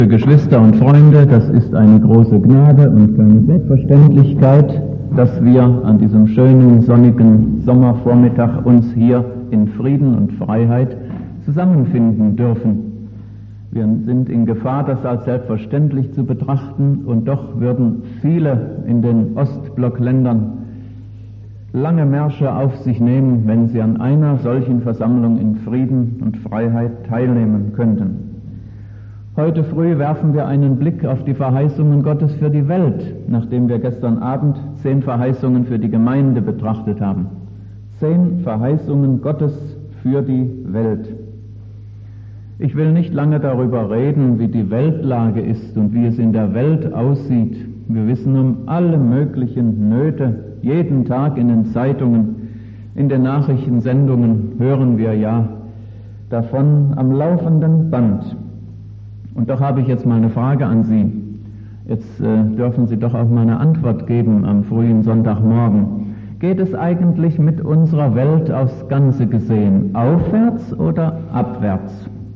Geschwister und Freunde, das ist eine große Gnade und eine Selbstverständlichkeit, dass wir an diesem schönen, sonnigen Sommervormittag uns hier in Frieden und Freiheit zusammenfinden dürfen. Wir sind in Gefahr, das als selbstverständlich zu betrachten, und doch würden viele in den Ostblockländern lange Märsche auf sich nehmen, wenn sie an einer solchen Versammlung in Frieden und Freiheit teilnehmen könnten. Heute früh werfen wir einen Blick auf die Verheißungen Gottes für die Welt, nachdem wir gestern Abend 10 Verheißungen für die Gemeinde betrachtet haben. 10 Verheißungen Gottes für die Welt. Ich will nicht lange darüber reden, wie die Weltlage ist und wie es in der Welt aussieht. Wir wissen um alle möglichen Nöte. Jeden Tag in den Zeitungen, in den Nachrichtensendungen hören wir ja davon am laufenden Band. Und doch habe ich jetzt mal eine Frage an Sie. Jetzt dürfen Sie doch auch mal eine Antwort geben am frühen Sonntagmorgen. Geht es eigentlich mit unserer Welt aufs Ganze gesehen aufwärts oder abwärts?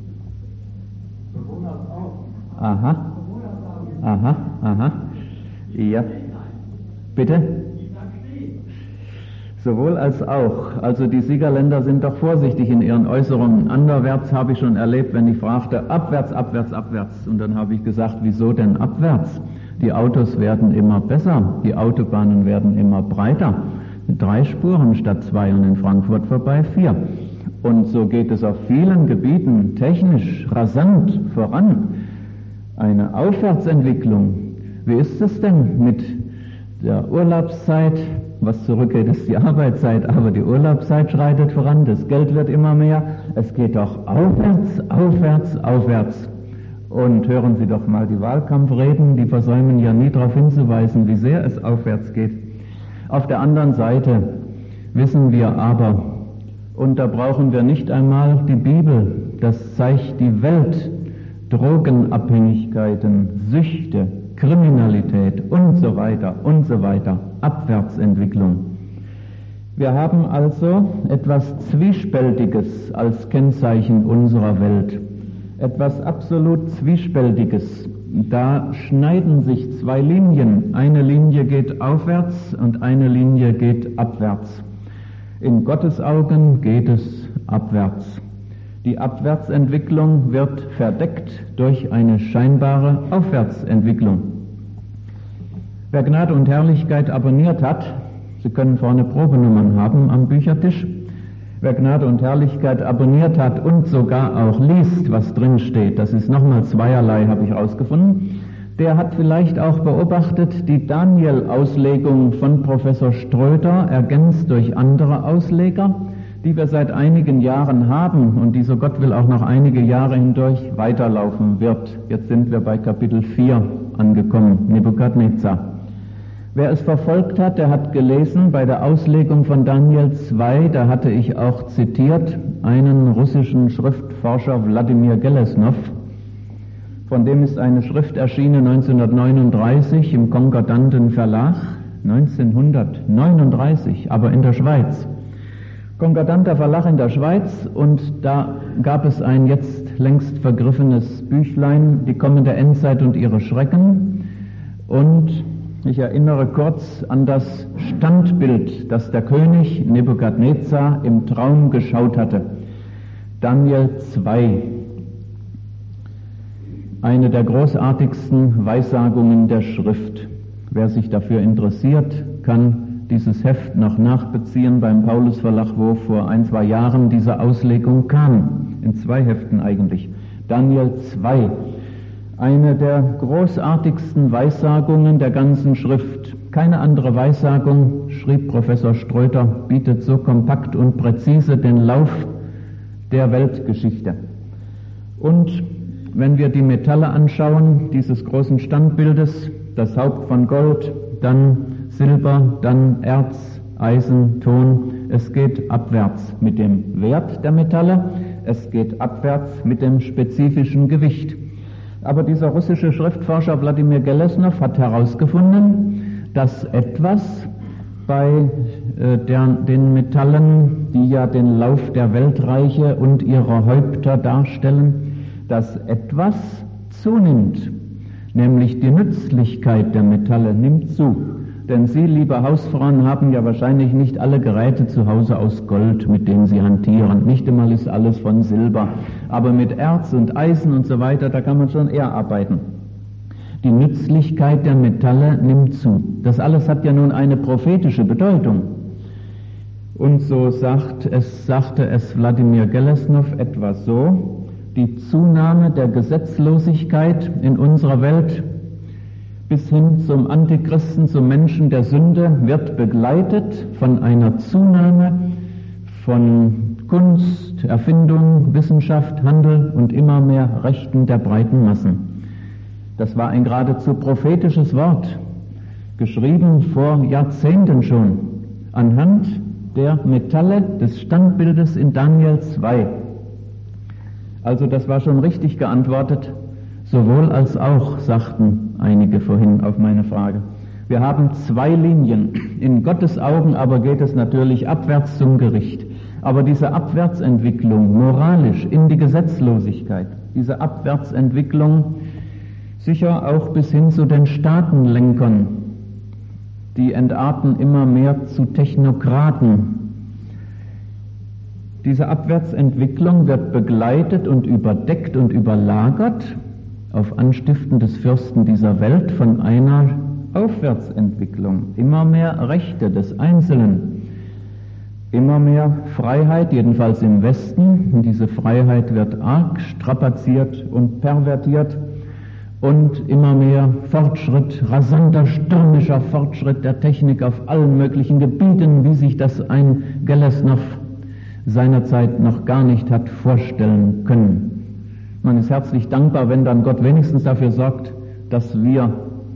Aha. Aha, aha. Ja. Bitte? Sowohl als auch. Also die Siegerländer sind doch vorsichtig in ihren Äußerungen. Anderwärts habe ich schon erlebt, wenn ich fragte, abwärts, abwärts, abwärts. Und dann habe ich gesagt, wieso denn abwärts? Die Autos werden immer besser, die Autobahnen werden immer breiter. 3 Spuren statt 2 und in Frankfurt vorbei 4. Und so geht es auf vielen Gebieten technisch rasant voran. Eine Aufwärtsentwicklung. Wie ist es denn mit der Urlaubszeit? Was zurückgeht, ist die Arbeitszeit, aber die Urlaubszeit schreitet voran, das Geld wird immer mehr. Es geht doch aufwärts, aufwärts, aufwärts. Und hören Sie doch mal die Wahlkampfreden, die versäumen ja nie darauf hinzuweisen, wie sehr es aufwärts geht. Auf der anderen Seite wissen wir aber, und da brauchen wir nicht einmal die Bibel, das zeigt die Welt, Drogenabhängigkeiten, Süchte, Kriminalität und so weiter, Abwärtsentwicklung. Wir haben also etwas Zwiespältiges als Kennzeichen unserer Welt. Etwas absolut Zwiespältiges. Da schneiden sich 2 Linien. Eine Linie geht aufwärts und eine Linie geht abwärts. In Gottes Augen geht es abwärts. Die Abwärtsentwicklung wird verdeckt durch eine scheinbare Aufwärtsentwicklung. Wer Gnade und Herrlichkeit abonniert hat, Sie können vorne Probenummern haben am Büchertisch, wer Gnade und Herrlichkeit abonniert hat und sogar auch liest, was drin steht, das ist nochmal zweierlei, habe ich herausgefunden, der hat vielleicht auch beobachtet die Daniel-Auslegung von Professor Ströter, ergänzt durch andere Ausleger, die wir seit einigen Jahren haben und die, so Gott will, auch noch einige Jahre hindurch weiterlaufen wird. Jetzt sind wir bei Kapitel 4 angekommen, Nebukadnezar. Wer es verfolgt hat, der hat gelesen, bei der Auslegung von Daniel 2, da hatte ich auch zitiert, einen russischen Schriftforscher, Wladimir Gelesnow, von dem ist eine Schrift erschienen 1939 im Konkordanten Verlag, 1939, aber in der Schweiz. Konkordanter Verlag in der Schweiz, und da gab es ein jetzt längst vergriffenes Büchlein, die kommende Endzeit und ihre Schrecken, und ich erinnere kurz an das Standbild, das der König Nebukadnezar im Traum geschaut hatte. Daniel 2, eine der großartigsten Weissagungen der Schrift. Wer sich dafür interessiert, kann dieses Heft noch nachbeziehen beim Paulus Verlag, wo vor 1-2 Jahren diese Auslegung kam. In 2 Heften eigentlich. Daniel 2. Eine der großartigsten Weissagungen der ganzen Schrift. Keine andere Weissagung, schrieb Professor Ströter, bietet so kompakt und präzise den Lauf der Weltgeschichte. Und wenn wir die Metalle anschauen, dieses großen Standbildes, das Haupt von Gold, dann Silber, dann Erz, Eisen, Ton. Es geht abwärts mit dem Wert der Metalle, es geht abwärts mit dem spezifischen Gewicht. Aber dieser russische Schriftforscher Wladimir Gelesnow hat herausgefunden, dass etwas bei den Metallen, die ja den Lauf der Weltreiche und ihrer Häupter darstellen, dass etwas zunimmt, nämlich die Nützlichkeit der Metalle nimmt zu. Denn Sie, liebe Hausfrauen, haben ja wahrscheinlich nicht alle Geräte zu Hause aus Gold, mit denen Sie hantieren. Nicht einmal ist alles von Silber. Aber mit Erz und Eisen und so weiter, da kann man schon eher arbeiten. Die Nützlichkeit der Metalle nimmt zu. Das alles hat ja nun eine prophetische Bedeutung. Und so sagte es Wladimir Gelesnow etwa so: Die Zunahme der Gesetzlosigkeit in unserer Welt bis hin zum Antichristen, zum Menschen der Sünde, wird begleitet von einer Zunahme von Kunst, Erfindung, Wissenschaft, Handel und immer mehr Rechten der breiten Massen. Das war ein geradezu prophetisches Wort, geschrieben vor Jahrzehnten schon, anhand der Metalle des Standbildes in Daniel 2. Also das war schon richtig geantwortet, sowohl als auch, sagten einige vorhin auf meine Frage. Wir haben zwei Linien. In Gottes Augen aber geht es natürlich abwärts zum Gericht. Aber diese Abwärtsentwicklung moralisch in die Gesetzlosigkeit, diese Abwärtsentwicklung sicher auch bis hin zu den Staatenlenkern, die entarten immer mehr zu Technokraten. Diese Abwärtsentwicklung wird begleitet und überdeckt und überlagert auf Anstiften des Fürsten dieser Welt von einer Aufwärtsentwicklung. Immer mehr Rechte des Einzelnen, immer mehr Freiheit, jedenfalls im Westen. Und diese Freiheit wird arg strapaziert und pervertiert. Und immer mehr Fortschritt, rasanter, stürmischer Fortschritt der Technik auf allen möglichen Gebieten, wie sich das ein Gelesnow seinerzeit noch gar nicht hat vorstellen können. Man ist herzlich dankbar, wenn dann Gott wenigstens dafür sorgt, dass wir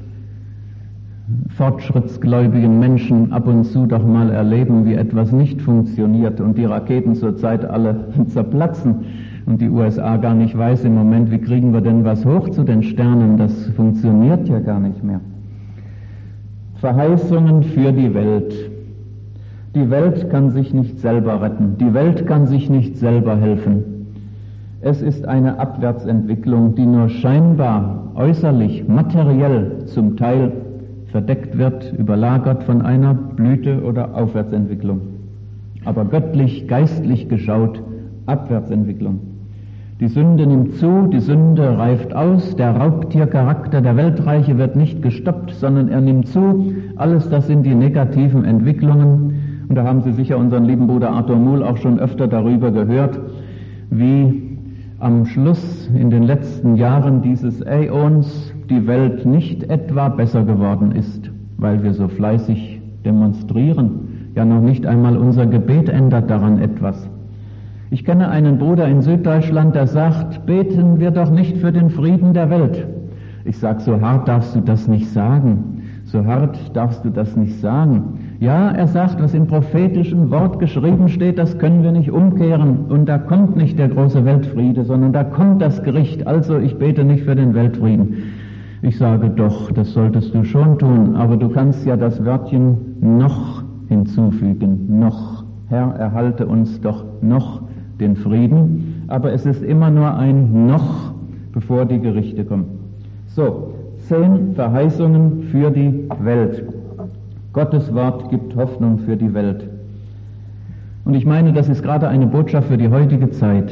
fortschrittsgläubigen Menschen ab und zu doch mal erleben, wie etwas nicht funktioniert und die Raketen zurzeit alle zerplatzen und die USA gar nicht weiß im Moment, wie kriegen wir denn was hoch zu den Sternen, das funktioniert ja gar nicht mehr. Verheißungen für die Welt. Die Welt kann sich nicht selber retten, die Welt kann sich nicht selber helfen. Es ist eine Abwärtsentwicklung, die nur scheinbar, äußerlich, materiell zum Teil verdeckt wird, überlagert von einer Blüte- oder Aufwärtsentwicklung. Aber göttlich, geistlich geschaut, Abwärtsentwicklung. Die Sünde nimmt zu, die Sünde reift aus, der Raubtiercharakter der Weltreiche wird nicht gestoppt, sondern er nimmt zu. Alles das sind die negativen Entwicklungen. Und da haben Sie sicher unseren lieben Bruder Arthur Muhl auch schon öfter darüber gehört, wie am Schluss in den letzten Jahren dieses Äons die Welt nicht etwa besser geworden ist, weil wir so fleißig demonstrieren. Ja, noch nicht einmal unser Gebet ändert daran etwas. Ich kenne einen Bruder in Süddeutschland, der sagt, beten wir doch nicht für den Frieden der Welt. Ich sage, so hart darfst du das nicht sagen. So hart darfst du das nicht sagen. Ja, er sagt, was im prophetischen Wort geschrieben steht, das können wir nicht umkehren. Und da kommt nicht der große Weltfriede, sondern da kommt das Gericht. Also ich bete nicht für den Weltfrieden. Ich sage doch, das solltest du schon tun. Aber du kannst ja das Wörtchen noch hinzufügen. Noch. Herr, erhalte uns doch noch den Frieden. Aber es ist immer nur ein noch, bevor die Gerichte kommen. So, 10 Verheißungen für die Welt. Gottes Wort gibt Hoffnung für die Welt. Und ich meine, das ist gerade eine Botschaft für die heutige Zeit,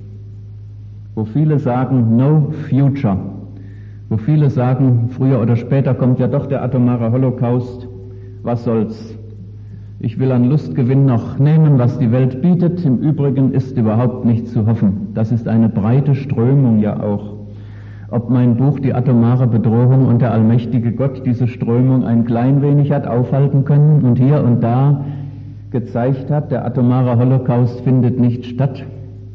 wo viele sagen, no future, wo viele sagen, früher oder später kommt ja doch der atomare Holocaust, was soll's? Ich will an Lustgewinn noch nehmen, was die Welt bietet, im Übrigen ist überhaupt nicht zu hoffen. Das ist eine breite Strömung ja auch. Ob mein Buch Die atomare Bedrohung und der allmächtige Gott diese Strömung ein klein wenig hat aufhalten können und hier und da gezeigt hat, der atomare Holocaust findet nicht statt.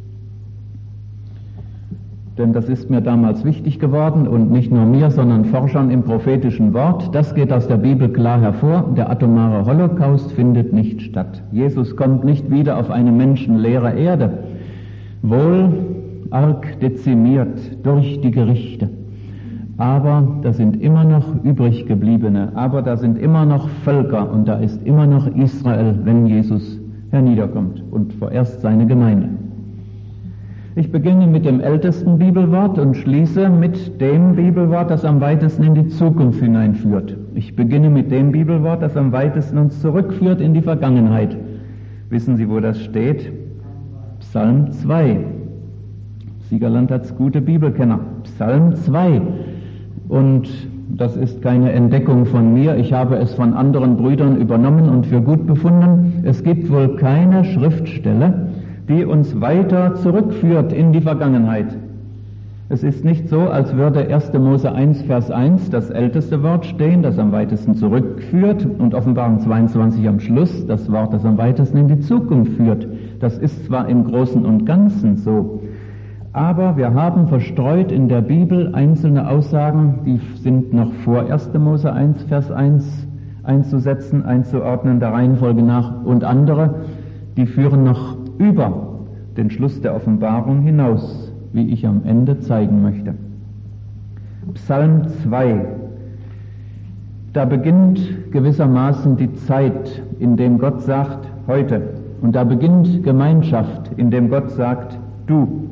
Denn das ist mir damals wichtig geworden und nicht nur mir, sondern Forschern im prophetischen Wort. Das geht aus der Bibel klar hervor. Der atomare Holocaust findet nicht statt. Jesus kommt nicht wieder auf eine menschenleere Erde. Wohl arg dezimiert durch die Gerichte. Aber da sind immer noch übriggebliebene, aber da sind immer noch Völker und da ist immer noch Israel, wenn Jesus herniederkommt und vorerst seine Gemeinde. Ich beginne mit dem ältesten Bibelwort und schließe mit dem Bibelwort, das am weitesten in die Zukunft hineinführt. Ich beginne mit dem Bibelwort, das am weitesten uns zurückführt in die Vergangenheit. Wissen Sie, wo das steht? Psalm 2. Siegerland hat's gute Bibelkenner. Psalm 2. Und das ist keine Entdeckung von mir. Ich habe es von anderen Brüdern übernommen und für gut befunden. Es gibt wohl keine Schriftstelle, die uns weiter zurückführt in die Vergangenheit. Es ist nicht so, als würde 1. Mose 1, Vers 1 das älteste Wort stehen, das am weitesten zurückführt, und Offenbarung 22 am Schluss das Wort, das am weitesten in die Zukunft führt. Das ist zwar im Großen und Ganzen so, aber wir haben verstreut in der Bibel einzelne Aussagen, die sind noch vor 1. Mose 1, Vers 1 einzusetzen, einzuordnen, der Reihenfolge nach, und andere, die führen noch über den Schluss der Offenbarung hinaus, wie ich am Ende zeigen möchte. Psalm 2. Da beginnt gewissermaßen die Zeit, in dem Gott sagt, heute. Und da beginnt Gemeinschaft, in dem Gott sagt, du.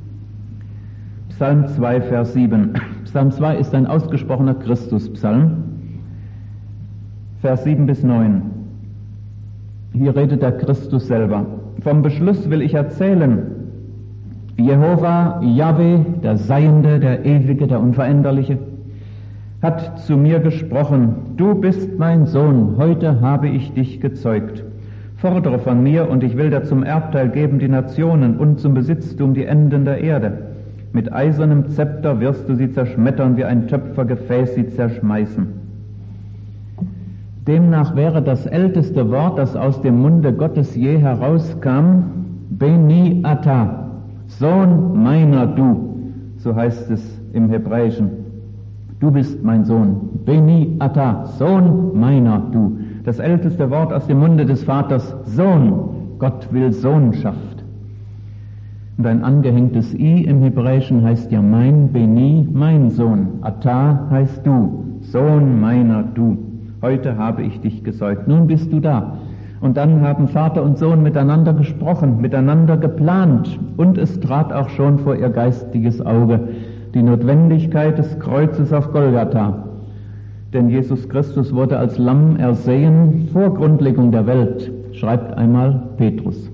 Psalm 2, Vers 7. Psalm 2 ist ein ausgesprochener Christuspsalm. Vers 7 bis 9. Hier redet der Christus selber. Vom Beschluss will ich erzählen. Jehova, Jahwe, der Seiende, der Ewige, der Unveränderliche, hat zu mir gesprochen, du bist mein Sohn, heute habe ich dich gezeugt. Fordere von mir, und ich will dir zum Erbteil geben die Nationen und zum Besitztum die Enden der Erde. Mit eisernem Zepter wirst du sie zerschmettern, wie ein Töpfergefäß sie zerschmeißen. Demnach wäre das älteste Wort, das aus dem Munde Gottes je herauskam, Beni Ata, Sohn meiner du, so heißt es im Hebräischen. Du bist mein Sohn, Beni Ata, Sohn meiner du. Das älteste Wort aus dem Munde des Vaters, Sohn. Gott will Sohnschaft. Und ein angehängtes I im Hebräischen heißt ja mein, Beni, mein Sohn. Ata heißt du, Sohn meiner du. Heute habe ich dich gezeugt, nun bist du da. Und dann haben Vater und Sohn miteinander gesprochen, miteinander geplant, und es trat auch schon vor ihr geistiges Auge die Notwendigkeit des Kreuzes auf Golgatha. Denn Jesus Christus wurde als Lamm ersehen vor Grundlegung der Welt, schreibt einmal Petrus.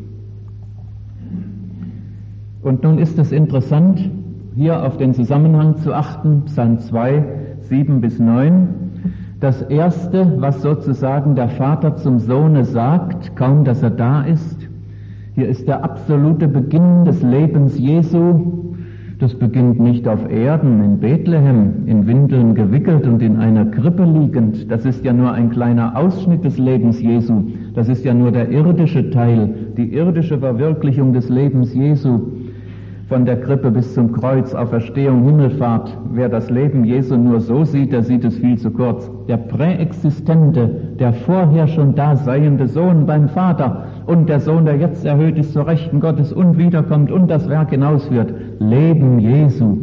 Und nun ist es interessant, hier auf den Zusammenhang zu achten, Psalm 2, 7 bis 9. Das Erste, was sozusagen der Vater zum Sohne sagt, kaum dass er da ist, hier ist der absolute Beginn des Lebens Jesu. Das beginnt nicht auf Erden, in Bethlehem, in Windeln gewickelt und in einer Krippe liegend. Das ist ja nur ein kleiner Ausschnitt des Lebens Jesu. Das ist ja nur der irdische Teil, die irdische Verwirklichung des Lebens Jesu. Von der Krippe bis zum Kreuz, Auferstehung, Himmelfahrt. Wer das Leben Jesu nur so sieht, der sieht es viel zu kurz. Der präexistente, der vorher schon da seiende Sohn beim Vater und der Sohn, der jetzt erhöht ist zur Rechten Gottes und wiederkommt und das Werk hinausführt. Leben Jesu.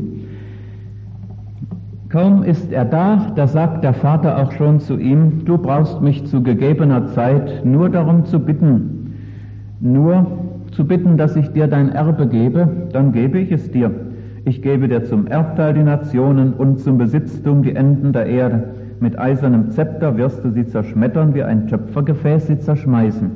Kaum ist er da sagt der Vater auch schon zu ihm, du brauchst mich zu gegebener Zeit nur darum zu bitten, dass ich dir dein Erbe gebe, dann gebe ich es dir. Ich gebe dir zum Erbteil die Nationen und zum Besitztum die Enden der Erde. Mit eisernem Zepter wirst du sie zerschmettern, wie ein Töpfergefäß sie zerschmeißen.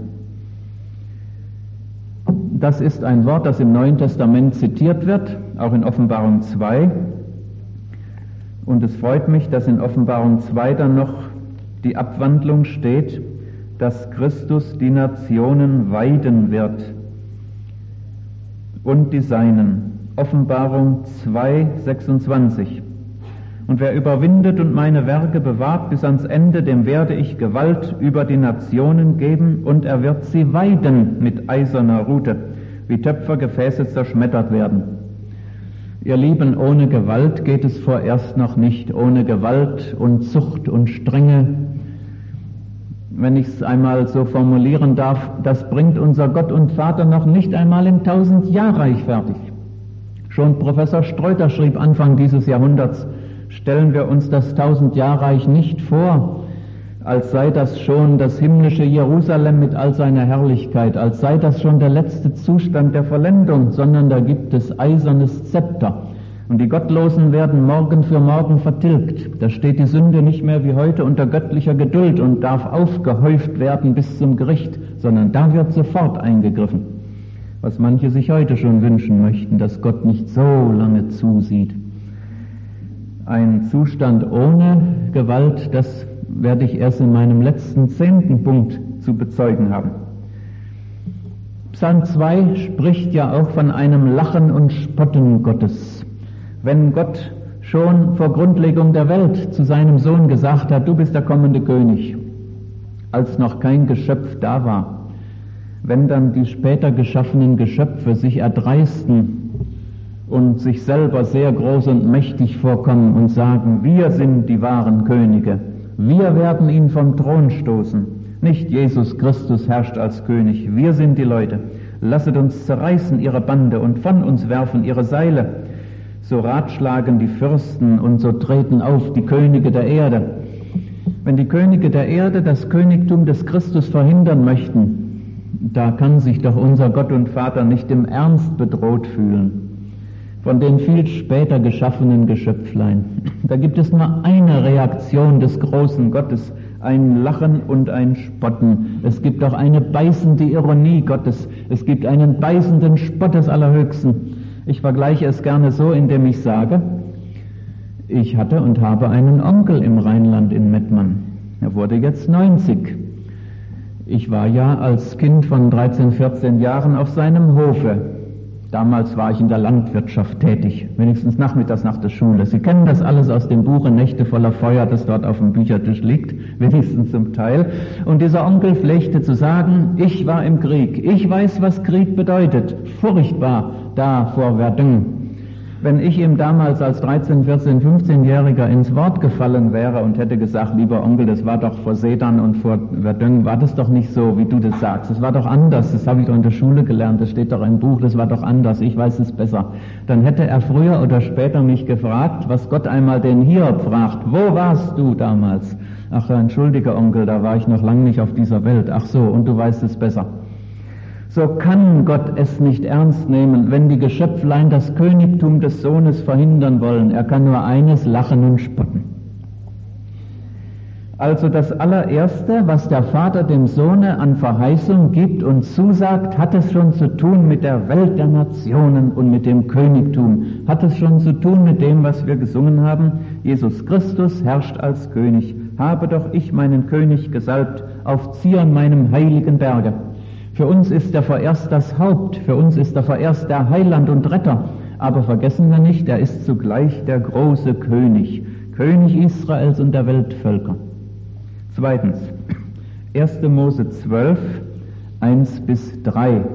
Das ist ein Wort, das im Neuen Testament zitiert wird, auch in Offenbarung 2. Und es freut mich, dass in Offenbarung 2 dann noch die Abwandlung steht, dass Christus die Nationen weiden wird. Und die Seinen. Offenbarung 2, 26. Und wer überwindet und meine Werke bewahrt bis ans Ende, dem werde ich Gewalt über die Nationen geben, und er wird sie weiden mit eiserner Rute, wie Töpfergefäße zerschmettert werden. Ihr Lieben, ohne Gewalt geht es vorerst noch nicht. Ohne Gewalt und Zucht und Strenge, wenn ich es einmal so formulieren darf, das bringt unser Gott und Vater noch nicht einmal im 1000-Jahr-Reich fertig. Schon Professor Streuter schrieb Anfang dieses Jahrhunderts, stellen wir uns das 1000-Jahr-Reich nicht vor als sei das schon das himmlische Jerusalem mit all seiner Herrlichkeit, als sei das schon der letzte Zustand der Vollendung, sondern da gibt es eisernes Zepter. Und die Gottlosen werden Morgen für Morgen vertilgt. Da steht die Sünde nicht mehr wie heute unter göttlicher Geduld und darf aufgehäuft werden bis zum Gericht, sondern da wird sofort eingegriffen. Was manche sich heute schon wünschen möchten, dass Gott nicht so lange zusieht. Ein Zustand ohne Gewalt, das werde ich erst in meinem letzten 10. Punkt zu bezeugen haben. Psalm 2 spricht ja auch von einem Lachen und Spotten Gottes. Wenn Gott schon vor Grundlegung der Welt zu seinem Sohn gesagt hat, du bist der kommende König, als noch kein Geschöpf da war, wenn dann die später geschaffenen Geschöpfe sich erdreisten und sich selber sehr groß und mächtig vorkommen und sagen, wir sind die wahren Könige, wir werden ihn vom Thron stoßen, nicht Jesus Christus herrscht als König, wir sind die Leute, lasset uns zerreißen ihre Bande und von uns werfen ihre Seile. So ratschlagen die Fürsten und so treten auf die Könige der Erde. Wenn die Könige der Erde das Königtum des Christus verhindern möchten, da kann sich doch unser Gott und Vater nicht im Ernst bedroht fühlen. Von den viel später geschaffenen Geschöpflein. Da gibt es nur eine Reaktion des großen Gottes, ein Lachen und ein Spotten. Es gibt auch eine beißende Ironie Gottes. Es gibt einen beißenden Spott des Allerhöchsten. Ich vergleiche es gerne so, indem ich sage, ich hatte und habe einen Onkel im Rheinland in Mettmann. Er wurde jetzt 90. Ich war ja als Kind von 13, 14 Jahren auf seinem Hofe. Damals war ich in der Landwirtschaft tätig, wenigstens nachmittags nach der Schule. Sie kennen das alles aus dem Buche Nächte voller Feuer, das dort auf dem Büchertisch liegt, wenigstens zum Teil. Und dieser Onkel pflegte zu sagen, ich war im Krieg, ich weiß, was Krieg bedeutet, furchtbar da vor Verdun. Wenn ich ihm damals als 13, 14, 15-Jähriger ins Wort gefallen wäre und hätte gesagt, lieber Onkel, das war doch vor Sedan und vor Verdun, war das doch nicht so, wie du das sagst. Das war doch anders, das habe ich doch in der Schule gelernt, das steht doch im Buch, das war doch anders, ich weiß es besser. Dann hätte er früher oder später mich gefragt, was Gott einmal den Hiob fragt, wo warst du damals? Ach, entschuldige Onkel, da war ich noch lange nicht auf dieser Welt. Ach so, und du weißt es besser. So kann Gott es nicht ernst nehmen, wenn die Geschöpflein das Königtum des Sohnes verhindern wollen. Er kann nur eines, lachen und spotten. Also das allererste, was der Vater dem Sohne an Verheißung gibt und zusagt, hat es schon zu tun mit der Welt der Nationen und mit dem Königtum. Hat es schon zu tun mit dem, was wir gesungen haben. Jesus Christus herrscht als König. Habe doch ich meinen König gesalbt auf Zion, meinem heiligen Berge. Für uns ist er vorerst das Haupt, für uns ist er vorerst der Heiland und Retter. Aber vergessen wir nicht, er ist zugleich der große König, König Israels und der Weltvölker. Zweitens, 1. Mose 12, 1-3.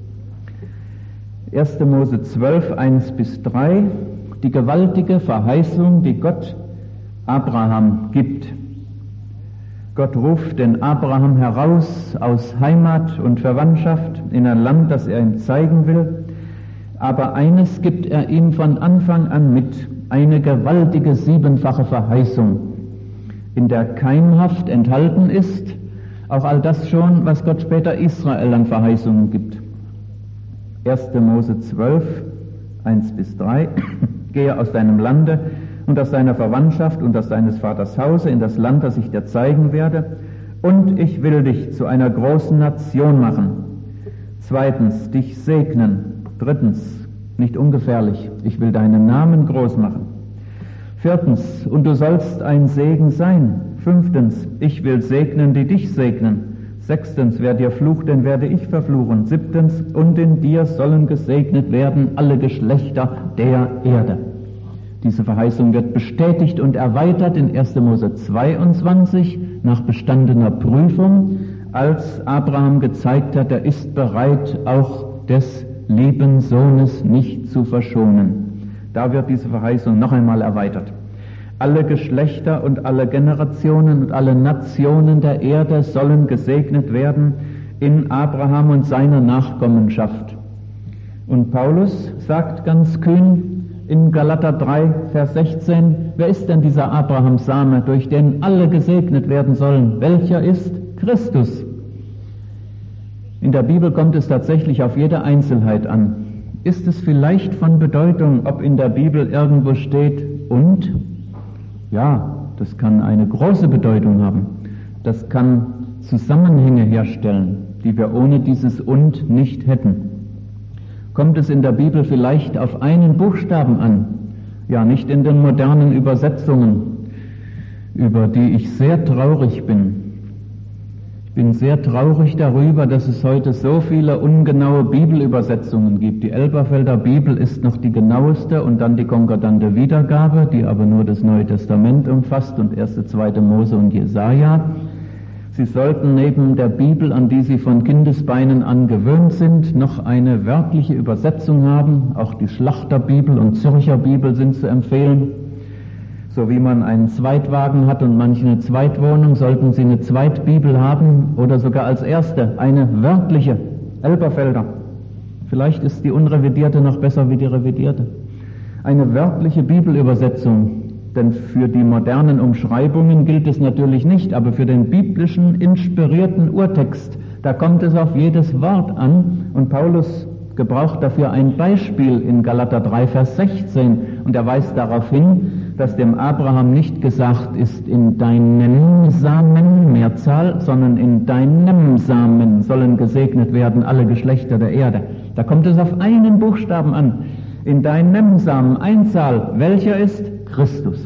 1. Mose 12, 1-3, die gewaltige Verheißung, die Gott Abraham gibt. Gott ruft den Abraham heraus aus Heimat und Verwandtschaft in ein Land, das er ihm zeigen will. Aber eines gibt er ihm von Anfang an mit, eine gewaltige 7-fache Verheißung, in der keimhaft enthalten ist, auch all das schon, was Gott später Israel an Verheißungen gibt. 1. Mose 12, 1-3, gehe aus deinem Lande und aus deiner Verwandtschaft und aus deines Vaters Hause in das Land, das ich dir zeigen werde, und ich will dich zu einer großen Nation machen. Zweitens, dich segnen. Drittens, nicht ungefährlich, ich will deinen Namen groß machen. Viertens, und du sollst ein Segen sein. Fünftens, ich will segnen, die dich segnen. Sechstens, wer dir flucht, den werde ich verfluchen. Siebtens, und in dir sollen gesegnet werden alle Geschlechter der Erde. Diese Verheißung wird bestätigt und erweitert in 1. Mose 22 nach bestandener Prüfung, als Abraham gezeigt hat, er ist bereit, auch des lieben Sohnes nicht zu verschonen. Da wird diese Verheißung noch einmal erweitert. Alle Geschlechter und alle Generationen und alle Nationen der Erde sollen gesegnet werden in Abraham und seiner Nachkommenschaft. Und Paulus sagt ganz kühn in Galater 3, Vers 16, wer ist denn dieser Abrahams Same, durch den alle gesegnet werden sollen? Welcher ist Christus? In der Bibel kommt es tatsächlich auf jede Einzelheit an. Ist es vielleicht von Bedeutung, ob in der Bibel irgendwo steht und? Ja, das kann eine große Bedeutung haben. Das kann Zusammenhänge herstellen, die wir ohne dieses und nicht hätten. Kommt es in der Bibel vielleicht auf einen Buchstaben an? Ja, nicht in den modernen Übersetzungen, über die ich sehr traurig bin. Ich bin sehr traurig darüber, dass es heute so viele ungenaue Bibelübersetzungen gibt. Die Elberfelder Bibel ist noch die genaueste und dann die konkordante Wiedergabe, die aber nur das Neue Testament umfasst und 1., 2. Mose und Jesaja. Sie sollten neben der Bibel, an die Sie von Kindesbeinen an gewöhnt sind, noch eine wörtliche Übersetzung haben. Auch die Schlachterbibel und Zürcher Bibel sind zu empfehlen. So wie man einen Zweitwagen hat und manche eine Zweitwohnung, sollten Sie eine Zweitbibel haben oder sogar als erste eine wörtliche Elberfelder. Vielleicht ist die unrevidierte noch besser wie die revidierte. Eine wörtliche Bibelübersetzung, denn für die modernen Umschreibungen gilt es natürlich nicht, aber für den biblischen, inspirierten Urtext, da kommt es auf jedes Wort an und Paulus gebraucht dafür ein Beispiel in Galater 3, Vers 16 und er weist darauf hin, dass dem Abraham nicht gesagt ist, in deinem Samen, Mehrzahl, sondern in deinem Samen sollen gesegnet werden alle Geschlechter der Erde. Da kommt es auf einen Buchstaben an. In deinem Samen, Einzahl, welcher ist Christus.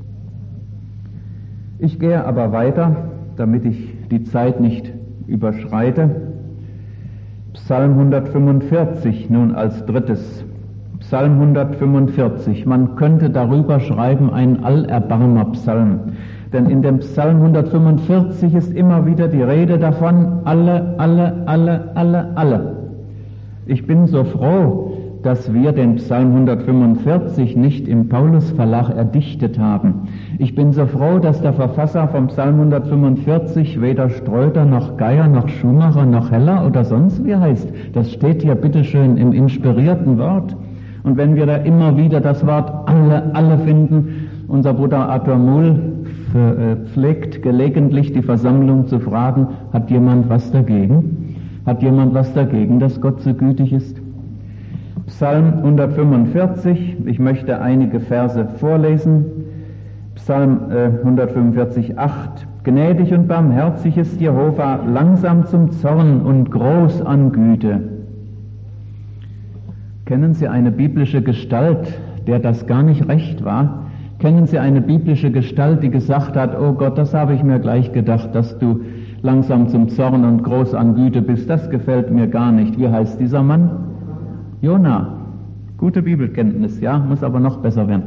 Ich gehe aber weiter, damit ich die Zeit nicht überschreite. Psalm 145 nun als drittes. Psalm 145, man könnte darüber schreiben, ein Allerbarmer-Psalm. Denn in dem Psalm 145 ist immer wieder die Rede davon, alle. Ich bin so froh, dass wir den Psalm 145 nicht im Paulus-Verlag erdichtet haben. Ich bin so froh, dass der Verfasser vom Psalm 145 weder Streuter noch Geier noch Schumacher noch Heller oder sonst wie heißt. Das steht hier bitteschön im inspirierten Wort. Und wenn wir da immer wieder das Wort alle finden, unser Bruder Arthur Muhl pflegt gelegentlich die Versammlung zu fragen, hat jemand was dagegen? Hat jemand was dagegen, dass Gott so gütig ist? Psalm 145, ich möchte einige Verse vorlesen. Psalm 145, 8. Gnädig und barmherzig ist Jehova, langsam zum Zorn und groß an Güte. Kennen Sie eine biblische Gestalt, der das gar nicht recht war? Kennen Sie eine biblische Gestalt, die gesagt hat, oh Gott, das habe ich mir gleich gedacht, dass du langsam zum Zorn und groß an Güte bist, das gefällt mir gar nicht. Wie heißt dieser Mann? Jona. Gute Bibelkenntnis, ja, muss aber noch besser werden.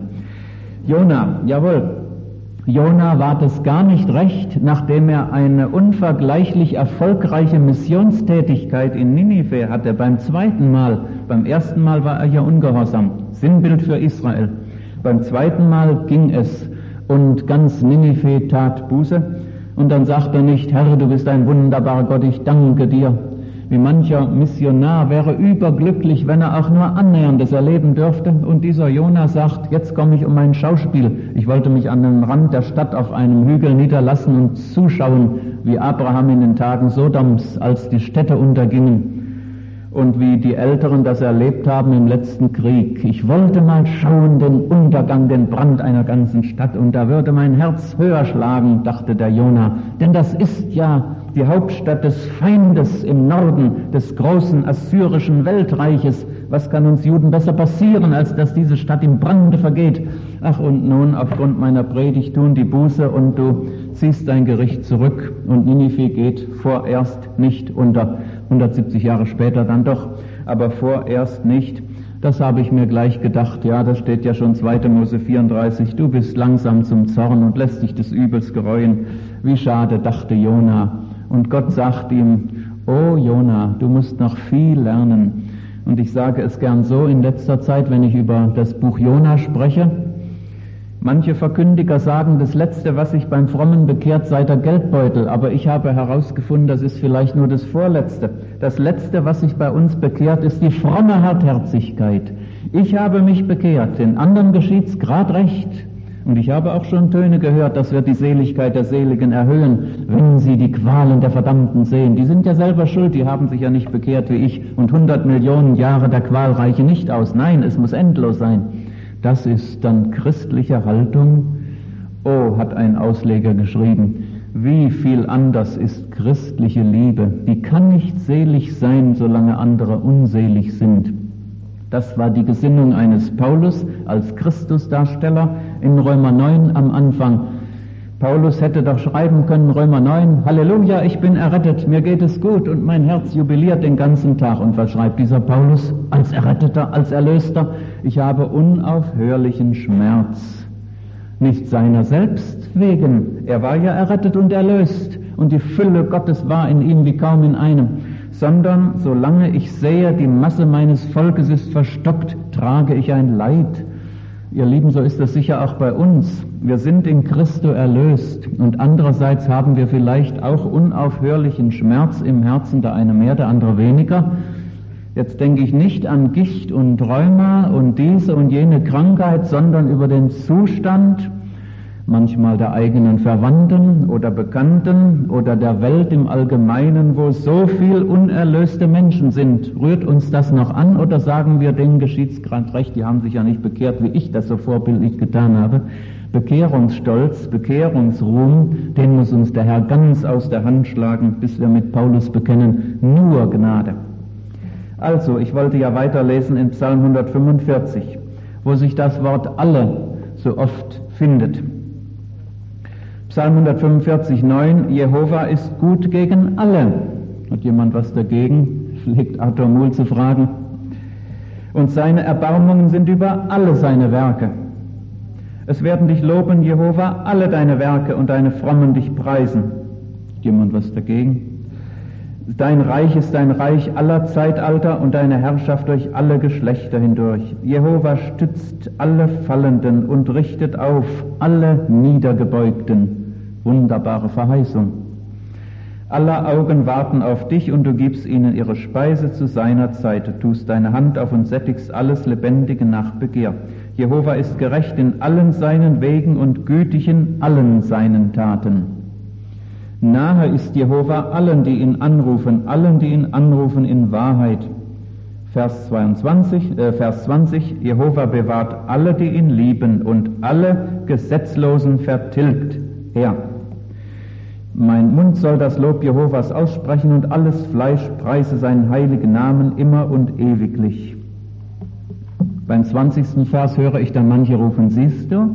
Jona, jawohl. Jona war das gar nicht recht, nachdem er eine unvergleichlich erfolgreiche Missionstätigkeit in Ninive hatte beim zweiten Mal. Beim ersten Mal war er ja ungehorsam, Sinnbild für Israel. Beim zweiten Mal ging es und ganz Ninive tat Buße. Und dann sagt er nicht, Herr, du bist ein wunderbarer Gott, ich danke dir. Wie mancher Missionar wäre überglücklich, wenn er auch nur Annäherndes erleben dürfte. Und dieser Jona sagt, jetzt komme ich um mein Schauspiel. Ich wollte mich an den Rand der Stadt auf einem Hügel niederlassen und zuschauen, wie Abraham in den Tagen Sodoms, als die Städte untergingen und wie die Älteren das erlebt haben im letzten Krieg. Ich wollte mal schauen, den Untergang, den Brand einer ganzen Stadt, und da würde mein Herz höher schlagen, dachte der Jona. Denn das ist ja die Hauptstadt des Feindes im Norden, des großen assyrischen Weltreiches. Was kann uns Juden besser passieren, als dass diese Stadt im Brande vergeht? Ach, und nun, aufgrund meiner Predigt tun die Buße und du ziehst dein Gericht zurück und Ninive geht vorerst nicht unter. 170 Jahre später dann doch, aber vorerst nicht. Das habe ich mir gleich gedacht, ja, das steht ja schon 2. Mose 34, du bist langsam zum Zorn und lässt dich des Übels gereuen. Wie schade, dachte Jona. Und Gott sagt ihm, oh Jona, du musst noch viel lernen. Und ich sage es gern so in letzter Zeit, wenn ich über das Buch Jona spreche. Manche Verkündiger sagen, das Letzte, was sich beim Frommen bekehrt, sei der Geldbeutel. Aber ich habe herausgefunden, das ist vielleicht nur das Vorletzte. Das Letzte, was sich bei uns bekehrt, ist die fromme Hartherzigkeit. Ich habe mich bekehrt, den anderen geschieht's grad recht. Und ich habe auch schon Töne gehört, das wird die Seligkeit der Seligen erhöhen, wenn sie die Qualen der Verdammten sehen. Die sind ja selber schuld, die haben sich ja nicht bekehrt wie ich und 100 Millionen Jahre der Qual reichen nicht aus. Nein, es muss endlos sein. Das ist dann christliche Haltung. Oh, hat ein Ausleger geschrieben, wie viel anders ist christliche Liebe. Die kann nicht selig sein, solange andere unselig sind. Das war die Gesinnung eines Paulus als Christusdarsteller in Römer 9 am Anfang. Paulus hätte doch schreiben können, Römer 9, Halleluja, ich bin errettet, mir geht es gut und mein Herz jubiliert den ganzen Tag. Und was schreibt dieser Paulus als Erretteter, als Erlöster? Ich habe unaufhörlichen Schmerz. Nicht seiner selbst wegen, er war ja errettet und erlöst und die Fülle Gottes war in ihm wie kaum in einem, sondern solange ich sehe, die Masse meines Volkes ist verstockt, trage ich ein Leid. Ihr Lieben, so ist das sicher auch bei uns. Wir sind in Christo erlöst und andererseits haben wir vielleicht auch unaufhörlichen Schmerz im Herzen, der eine mehr, der andere weniger. Jetzt denke ich nicht an Gicht und Rheuma und diese und jene Krankheit, sondern über den Zustand, manchmal der eigenen Verwandten oder Bekannten oder der Welt im Allgemeinen, wo so viel unerlöste Menschen sind. Rührt uns das noch an oder sagen wir, denen geschieht's gerade recht, die haben sich ja nicht bekehrt, wie ich das so vorbildlich getan habe. Bekehrungsstolz, Bekehrungsruhm, den muss uns der Herr ganz aus der Hand schlagen, bis wir mit Paulus bekennen, nur Gnade. Also, ich wollte ja weiterlesen in Psalm 145, wo sich das Wort alle so oft findet. Psalm 145, 9, Jehova ist gut gegen alle. Hat jemand was dagegen? Pflegt Arthur Muhl zu fragen. Und seine Erbarmungen sind über alle seine Werke. Es werden dich loben, Jehova, alle deine Werke und deine Frommen dich preisen. Hat jemand was dagegen? Dein Reich ist ein Reich aller Zeitalter und deine Herrschaft durch alle Geschlechter hindurch. Jehova stützt alle Fallenden und richtet auf alle Niedergebeugten. Wunderbare Verheißung. Aller Augen warten auf dich und du gibst ihnen ihre Speise zu seiner Zeit. Du tust deine Hand auf und sättigst alles Lebendige nach Begehr. Jehova ist gerecht in allen seinen Wegen und gütig in allen seinen Taten. Nahe ist Jehova allen, die ihn anrufen in Wahrheit. Vers 20, Jehova bewahrt alle, die ihn lieben, und alle Gesetzlosen vertilgt er. Mein Mund soll das Lob Jehovas aussprechen und alles Fleisch preise seinen heiligen Namen immer und ewiglich. Beim 20. Vers höre ich dann manche rufen, siehst du,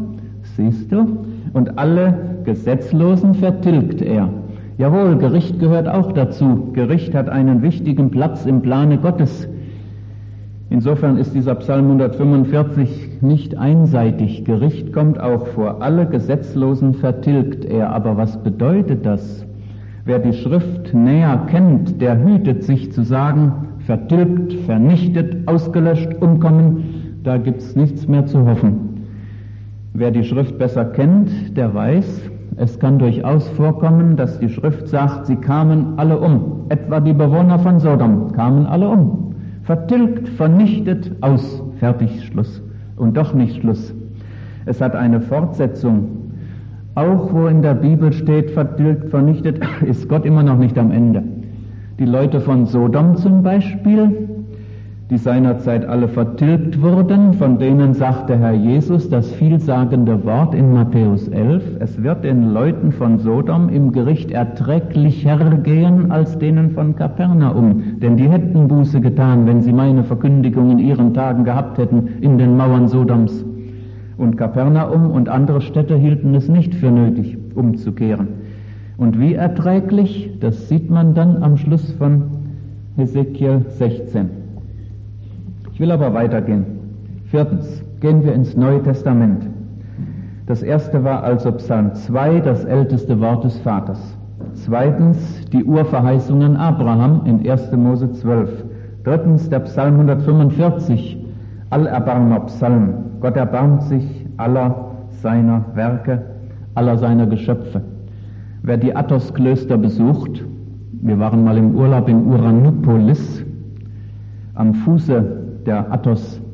und alle Gesetzlosen vertilgt er. Jawohl, Gericht gehört auch dazu. Gericht hat einen wichtigen Platz im Plane Gottes. Insofern ist dieser Psalm 145 nicht einseitig. Gericht kommt auch vor. Alle Gesetzlosen vertilgt er. Aber was bedeutet das? Wer die Schrift näher kennt, der hütet sich zu sagen, vertilgt, vernichtet, ausgelöscht, umkommen. Da gibt's nichts mehr zu hoffen. Wer die Schrift besser kennt, der weiß, es kann durchaus vorkommen, dass die Schrift sagt, sie kamen alle um. Etwa die Bewohner von Sodom kamen alle um. Vertilgt, vernichtet, aus, fertig, Schluss. Und doch nicht Schluss. Es hat eine Fortsetzung. Auch wo in der Bibel steht, vertilgt, vernichtet, ist Gott immer noch nicht am Ende. Die Leute von Sodom zum Beispiel, die seinerzeit alle vertilgt wurden, von denen sagt der Herr Jesus das vielsagende Wort in Matthäus 11, es wird den Leuten von Sodom im Gericht erträglicher gehen als denen von Kapernaum, denn die hätten Buße getan, wenn sie meine Verkündigung in ihren Tagen gehabt hätten in den Mauern Sodoms. Und Kapernaum und andere Städte hielten es nicht für nötig, umzukehren. Und wie erträglich, das sieht man dann am Schluss von Hesekiel 16. Ich will aber weitergehen. 4. Gehen wir ins Neue Testament. Das erste war also Psalm 2, das älteste Wort des Vaters. 2. die Urverheißung an Abraham in 1. Mose 12. 3. der Psalm 145, Allerbarmer Psalm. Gott erbarmt sich aller seiner Werke, aller seiner Geschöpfe. Wer die Athos-Klöster besucht, wir waren mal im Urlaub in Uranopolis, am Fuße der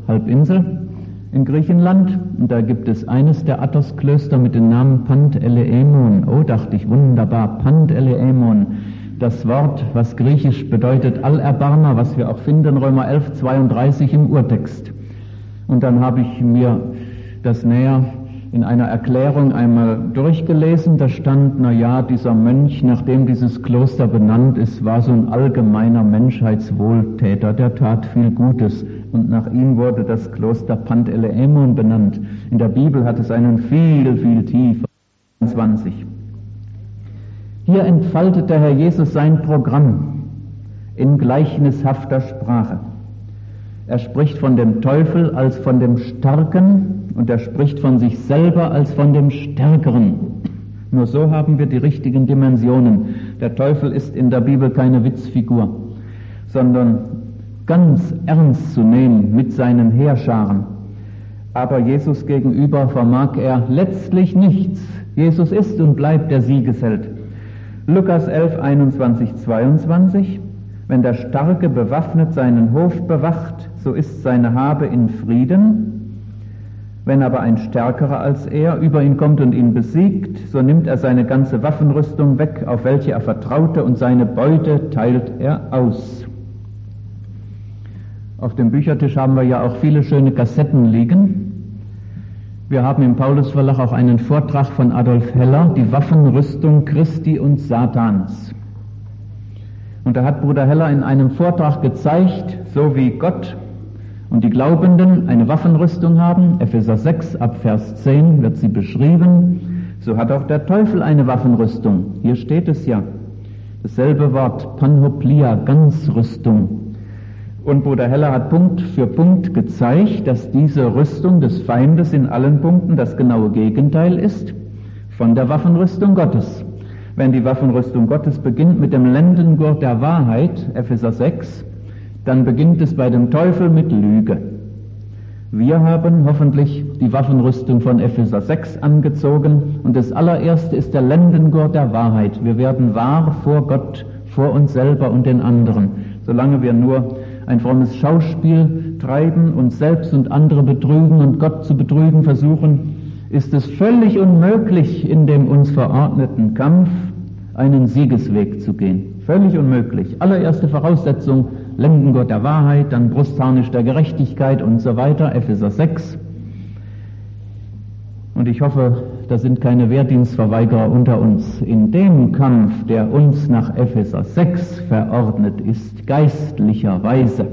Halbinsel in Griechenland. Und da gibt es eines der Athos-Klöster mit dem Namen Panteleimon. Oh, dachte ich, wunderbar, Panteleimon. Das Wort, was griechisch bedeutet Allerbarmer, was wir auch finden, Römer 11,32 im Urtext. Und dann habe ich mir das näher in einer Erklärung einmal durchgelesen. Da stand, dieser Mönch, nachdem dieses Kloster benannt ist, war so ein allgemeiner Menschheitswohltäter, der tat viel Gutes. Und nach ihm wurde das Kloster Panteleimon benannt. In der Bibel hat es einen viel, viel tiefer. 20. Hier entfaltet der Herr Jesus sein Programm in gleichnishafter Sprache. Er spricht von dem Teufel als von dem Starken und er spricht von sich selber als von dem Stärkeren. Nur so haben wir die richtigen Dimensionen. Der Teufel ist in der Bibel keine Witzfigur, sondern ganz ernst zu nehmen mit seinen Heerscharen. Aber Jesus gegenüber vermag er letztlich nichts. Jesus ist und bleibt der Siegesheld. Lukas 11, 21, 22. Wenn der Starke bewaffnet seinen Hof bewacht, so ist seine Habe in Frieden. Wenn aber ein Stärkerer als er über ihn kommt und ihn besiegt, so nimmt er seine ganze Waffenrüstung weg, auf welche er vertraute, und seine Beute teilt er aus. Auf dem Büchertisch haben wir ja auch viele schöne Kassetten liegen. Wir haben im Paulusverlag auch einen Vortrag von Adolf Heller, die Waffenrüstung Christi und Satans. Und da hat Bruder Heller in einem Vortrag gezeigt, so wie Gott und die Glaubenden eine Waffenrüstung haben, Epheser 6 ab Vers 10 wird sie beschrieben, so hat auch der Teufel eine Waffenrüstung. Hier steht es ja, dasselbe Wort, Panoplia, Ganzrüstung. Und Bruder Heller hat Punkt für Punkt gezeigt, dass diese Rüstung des Feindes in allen Punkten das genaue Gegenteil ist von der Waffenrüstung Gottes. Wenn die Waffenrüstung Gottes beginnt mit dem Lendengurt der Wahrheit, Epheser 6, dann beginnt es bei dem Teufel mit Lüge. Wir haben hoffentlich die Waffenrüstung von Epheser 6 angezogen und das allererste ist der Lendengurt der Wahrheit. Wir werden wahr vor Gott, vor uns selber und den anderen. Solange wir nur ein frommes Schauspiel treiben, uns selbst und andere betrügen und Gott zu betrügen versuchen, ist es völlig unmöglich, in dem uns verordneten Kampf einen Siegesweg zu gehen. Völlig unmöglich. Allererste Voraussetzung, Lendengurt der Wahrheit, dann Brustharnisch der Gerechtigkeit und so weiter, Epheser 6. Und ich hoffe, da sind keine Wehrdienstverweigerer unter uns. In dem Kampf, der uns nach Epheser 6 verordnet ist, geistlicherweise.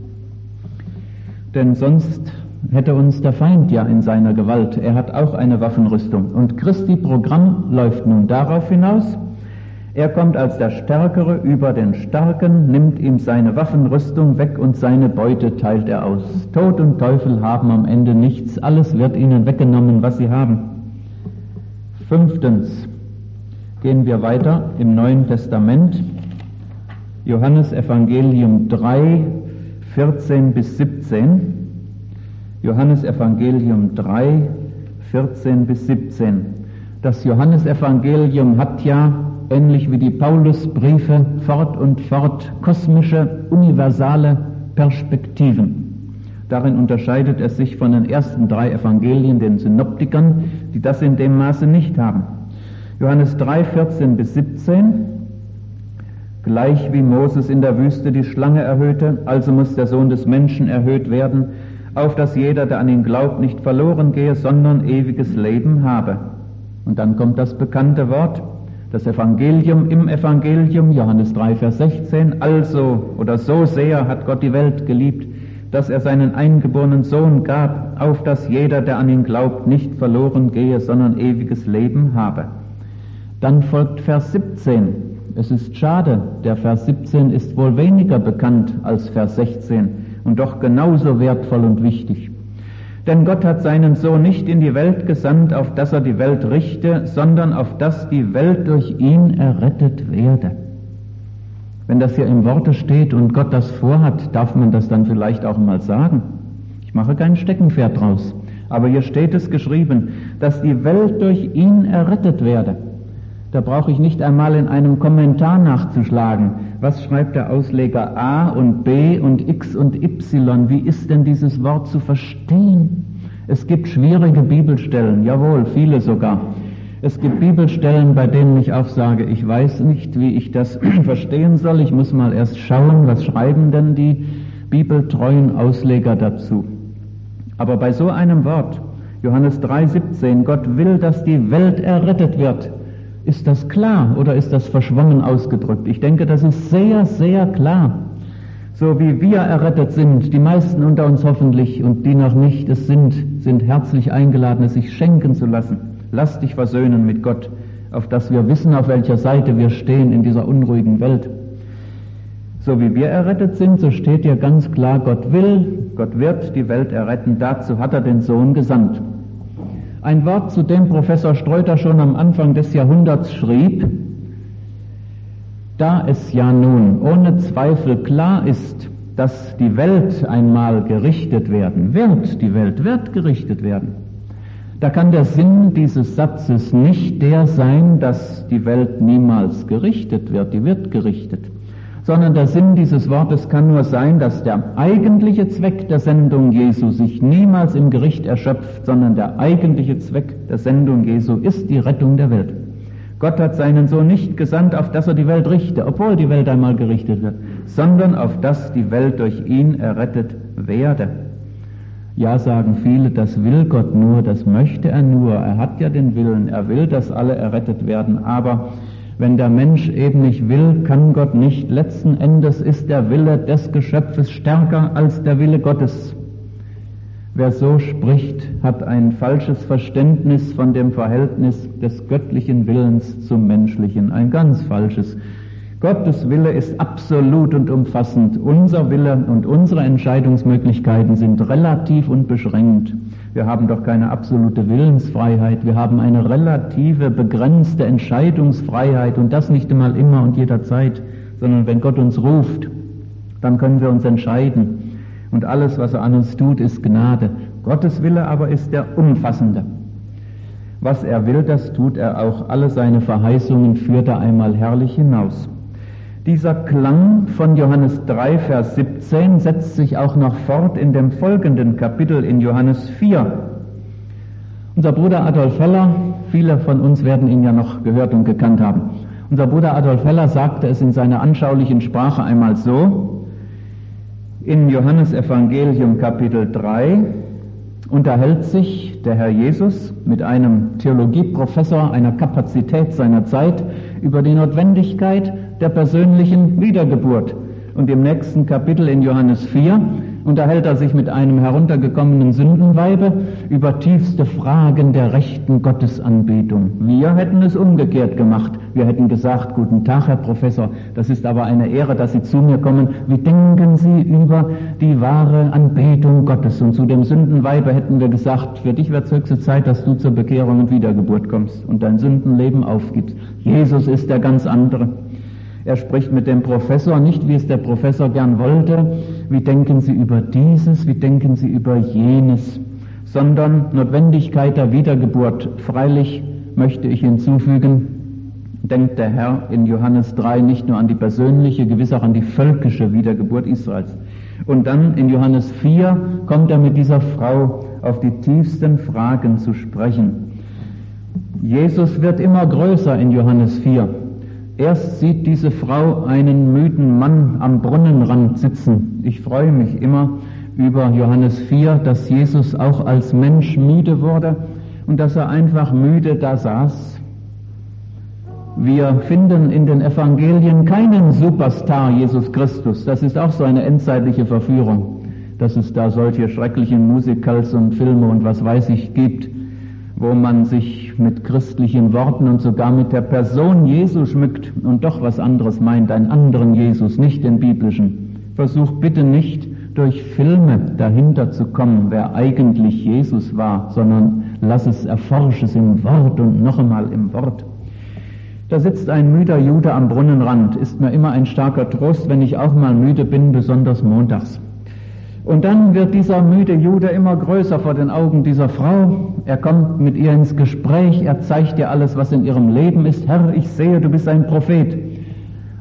Denn sonst hätte uns der Feind ja in seiner Gewalt. Er hat auch eine Waffenrüstung. Und Christi Programm läuft nun darauf hinaus, er kommt als der Stärkere über den Starken, nimmt ihm seine Waffenrüstung weg und seine Beute teilt er aus. Tod und Teufel haben am Ende nichts, alles wird ihnen weggenommen, was sie haben. 5. Gehen wir weiter im Neuen Testament. Johannes Evangelium 3, 14 bis 17. Johannes Evangelium 3, 14 bis 17. Das Johannesevangelium hat ja, ähnlich wie die Paulusbriefe, fort und fort kosmische, universale Perspektiven. Darin unterscheidet es sich von den ersten 3 Evangelien, den Synoptikern, die das in dem Maße nicht haben. Johannes 3, 14 bis 17. Gleich wie Moses in der Wüste die Schlange erhöhte, also muss der Sohn des Menschen erhöht werden, auf dass jeder, der an ihn glaubt, nicht verloren gehe, sondern ewiges Leben habe. Und dann kommt das bekannte Wort, das Evangelium im Evangelium, Johannes 3, Vers 16, also oder so sehr hat Gott die Welt geliebt, dass er seinen eingeborenen Sohn gab, auf dass jeder, der an ihn glaubt, nicht verloren gehe, sondern ewiges Leben habe. Dann folgt Vers 17. Es ist schade, der Vers 17 ist wohl weniger bekannt als Vers 16 und doch genauso wertvoll und wichtig. Denn Gott hat seinen Sohn nicht in die Welt gesandt, auf dass er die Welt richte, sondern auf dass die Welt durch ihn errettet werde. Wenn das hier im Worte steht und Gott das vorhat, darf man das dann vielleicht auch mal sagen. Ich mache kein Steckenpferd draus. Aber hier steht es geschrieben, dass die Welt durch ihn errettet werde. Da brauche ich nicht einmal in einem Kommentar nachzuschlagen, Was schreibt der Ausleger A und B und X und Y? Wie ist denn dieses Wort zu verstehen? Es gibt schwierige Bibelstellen, jawohl, viele sogar. Es gibt Bibelstellen, bei denen ich auch sage, ich weiß nicht, wie ich das verstehen soll. Ich muss mal erst schauen, was schreiben denn die bibeltreuen Ausleger dazu. Aber bei so einem Wort, Johannes 3,17, Gott will, dass die Welt errettet wird, ist das klar oder ist das verschwommen ausgedrückt? Ich denke, das ist sehr, sehr klar. So wie wir errettet sind, die meisten unter uns hoffentlich und die noch nicht es sind herzlich eingeladen, es sich schenken zu lassen. Lass dich versöhnen mit Gott, auf dass wir wissen, auf welcher Seite wir stehen in dieser unruhigen Welt. So wie wir errettet sind, so steht hier ganz klar, Gott will, Gott wird die Welt erretten, dazu hat er den Sohn gesandt. Ein Wort, zu dem Professor Streuter schon am Anfang des Jahrhunderts schrieb, da es ja nun ohne Zweifel klar ist, dass die Welt einmal gerichtet werden wird, die Welt wird gerichtet werden, da kann der Sinn dieses Satzes nicht der sein, dass die Welt niemals gerichtet wird, die wird gerichtet, sondern der Sinn dieses Wortes kann nur sein, dass der eigentliche Zweck der Sendung Jesu sich niemals im Gericht erschöpft, sondern der eigentliche Zweck der Sendung Jesu ist die Rettung der Welt. Gott hat seinen Sohn nicht gesandt, auf dass er die Welt richte, obwohl die Welt einmal gerichtet wird, sondern auf dass die Welt durch ihn errettet werde. Ja, sagen viele, das will Gott nur, das möchte er nur, er hat ja den Willen, er will, dass alle errettet werden, aber wenn der Mensch eben nicht will, kann Gott nicht. Letzten Endes ist der Wille des Geschöpfes stärker als der Wille Gottes. Wer so spricht, hat ein falsches Verständnis von dem Verhältnis des göttlichen Willens zum menschlichen, ein ganz falsches. Gottes Wille ist absolut und umfassend. Unser Wille und unsere Entscheidungsmöglichkeiten sind relativ und beschränkt. Wir haben doch keine absolute Willensfreiheit, wir haben eine relative, begrenzte Entscheidungsfreiheit und das nicht einmal immer und jederzeit, sondern wenn Gott uns ruft, dann können wir uns entscheiden und alles, was er an uns tut, ist Gnade. Gottes Wille aber ist der umfassende. Was er will, das tut er auch. Alle seine Verheißungen führt er einmal herrlich hinaus. Dieser Klang von Johannes 3, Vers 17 setzt sich auch noch fort in dem folgenden Kapitel in Johannes 4. Unser Bruder Adolf Heller, viele von uns werden ihn ja noch gehört und gekannt haben. Unser Bruder Adolf Heller sagte es in seiner anschaulichen Sprache einmal so, in Johannes Evangelium Kapitel 3 unterhält sich der Herr Jesus mit einem Theologieprofessor einer Kapazität seiner Zeit über die Notwendigkeit der persönlichen Wiedergeburt. Und im nächsten Kapitel in Johannes 4 unterhält er sich mit einem heruntergekommenen Sündenweibe über tiefste Fragen der rechten Gottesanbetung. Wir hätten es umgekehrt gemacht. Wir hätten gesagt, guten Tag, Herr Professor, das ist aber eine Ehre, dass Sie zu mir kommen. Wie denken Sie über die wahre Anbetung Gottes? Und zu dem Sündenweibe hätten wir gesagt, für dich wird es höchste Zeit, dass du zur Bekehrung und Wiedergeburt kommst und dein Sündenleben aufgibst. Jesus ist der ganz andere. Er spricht mit dem Professor nicht, wie es der Professor gern wollte, wie denken Sie über dieses, wie denken Sie über jenes, sondern Notwendigkeit der Wiedergeburt. Freilich möchte ich hinzufügen, denkt der Herr in Johannes 3 nicht nur an die persönliche, gewiss auch an die völkische Wiedergeburt Israels. Und dann in Johannes 4 kommt er mit dieser Frau auf die tiefsten Fragen zu sprechen. Jesus wird immer größer in Johannes 4. Erst sieht diese Frau einen müden Mann am Brunnenrand sitzen. Ich freue mich immer über Johannes 4, dass Jesus auch als Mensch müde wurde und dass er einfach müde da saß. Wir finden in den Evangelien keinen Superstar Jesus Christus. Das ist auch so eine endzeitliche Verführung, dass es da solche schrecklichen Musicals und Filme und was weiß ich gibt, wo man sich mit christlichen Worten und sogar mit der Person Jesu schmückt und doch was anderes meint, einen anderen Jesus, nicht den biblischen. Versuch bitte nicht, durch Filme dahinter zu kommen, wer eigentlich Jesus war, sondern lass es, erforsche es im Wort und noch einmal im Wort. Da sitzt ein müder Jude am Brunnenrand, ist mir immer ein starker Trost, wenn ich auch mal müde bin, besonders montags. Und dann wird dieser müde Jude immer größer vor den Augen dieser Frau. Er kommt mit ihr ins Gespräch, er zeigt ihr alles, was in ihrem Leben ist. Herr, ich sehe, du bist ein Prophet.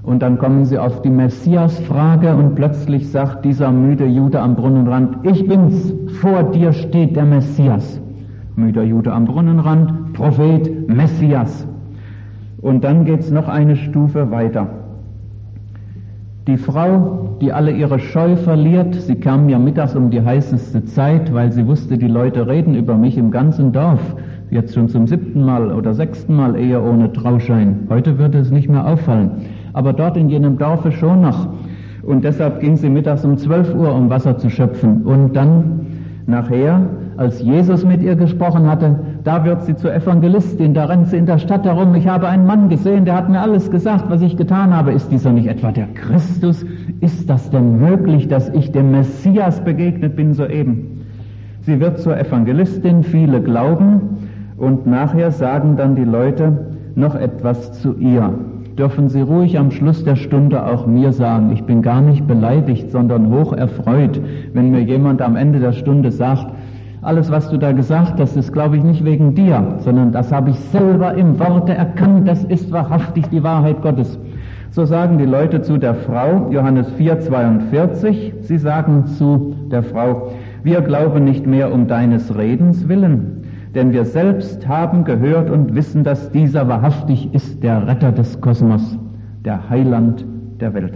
Und dann kommen sie auf die Messias-Frage und plötzlich sagt dieser müde Jude am Brunnenrand, ich bin's, vor dir steht der Messias. Müder Jude am Brunnenrand, Prophet, Messias. Und dann geht's noch eine Stufe weiter. Die Frau, die alle ihre Scheu verliert, sie kam ja mittags um die heißeste Zeit, weil sie wusste, die Leute reden über mich im ganzen Dorf. Jetzt schon zum 7. Mal oder 6. Mal Ehe ohne Trauschein. Heute würde es nicht mehr auffallen. Aber dort in jenem Dorfe schon noch. Und deshalb ging sie mittags um 12 Uhr, um Wasser zu schöpfen. Und dann nachher, als Jesus mit ihr gesprochen hatte, da wird sie zur Evangelistin, da rennt sie in der Stadt herum. Ich habe einen Mann gesehen, der hat mir alles gesagt, was ich getan habe. Ist dieser nicht etwa der Christus? Ist das denn möglich, dass ich dem Messias begegnet bin soeben? Sie wird zur Evangelistin, viele glauben und nachher sagen dann die Leute noch etwas zu ihr. Dürfen Sie ruhig am Schluss der Stunde auch mir sagen. Ich bin gar nicht beleidigt, sondern hoch erfreut, wenn mir jemand am Ende der Stunde sagt, alles, was du da gesagt hast, ist, glaube ich, nicht wegen dir, sondern das habe ich selber im Worte erkannt, das ist wahrhaftig die Wahrheit Gottes. So sagen die Leute zu der Frau, Johannes 4,42, sie sagen zu der Frau, wir glauben nicht mehr um deines Redens willen, denn wir selbst haben gehört und wissen, dass dieser wahrhaftig ist, der Retter des Kosmos, der Heiland der Welt.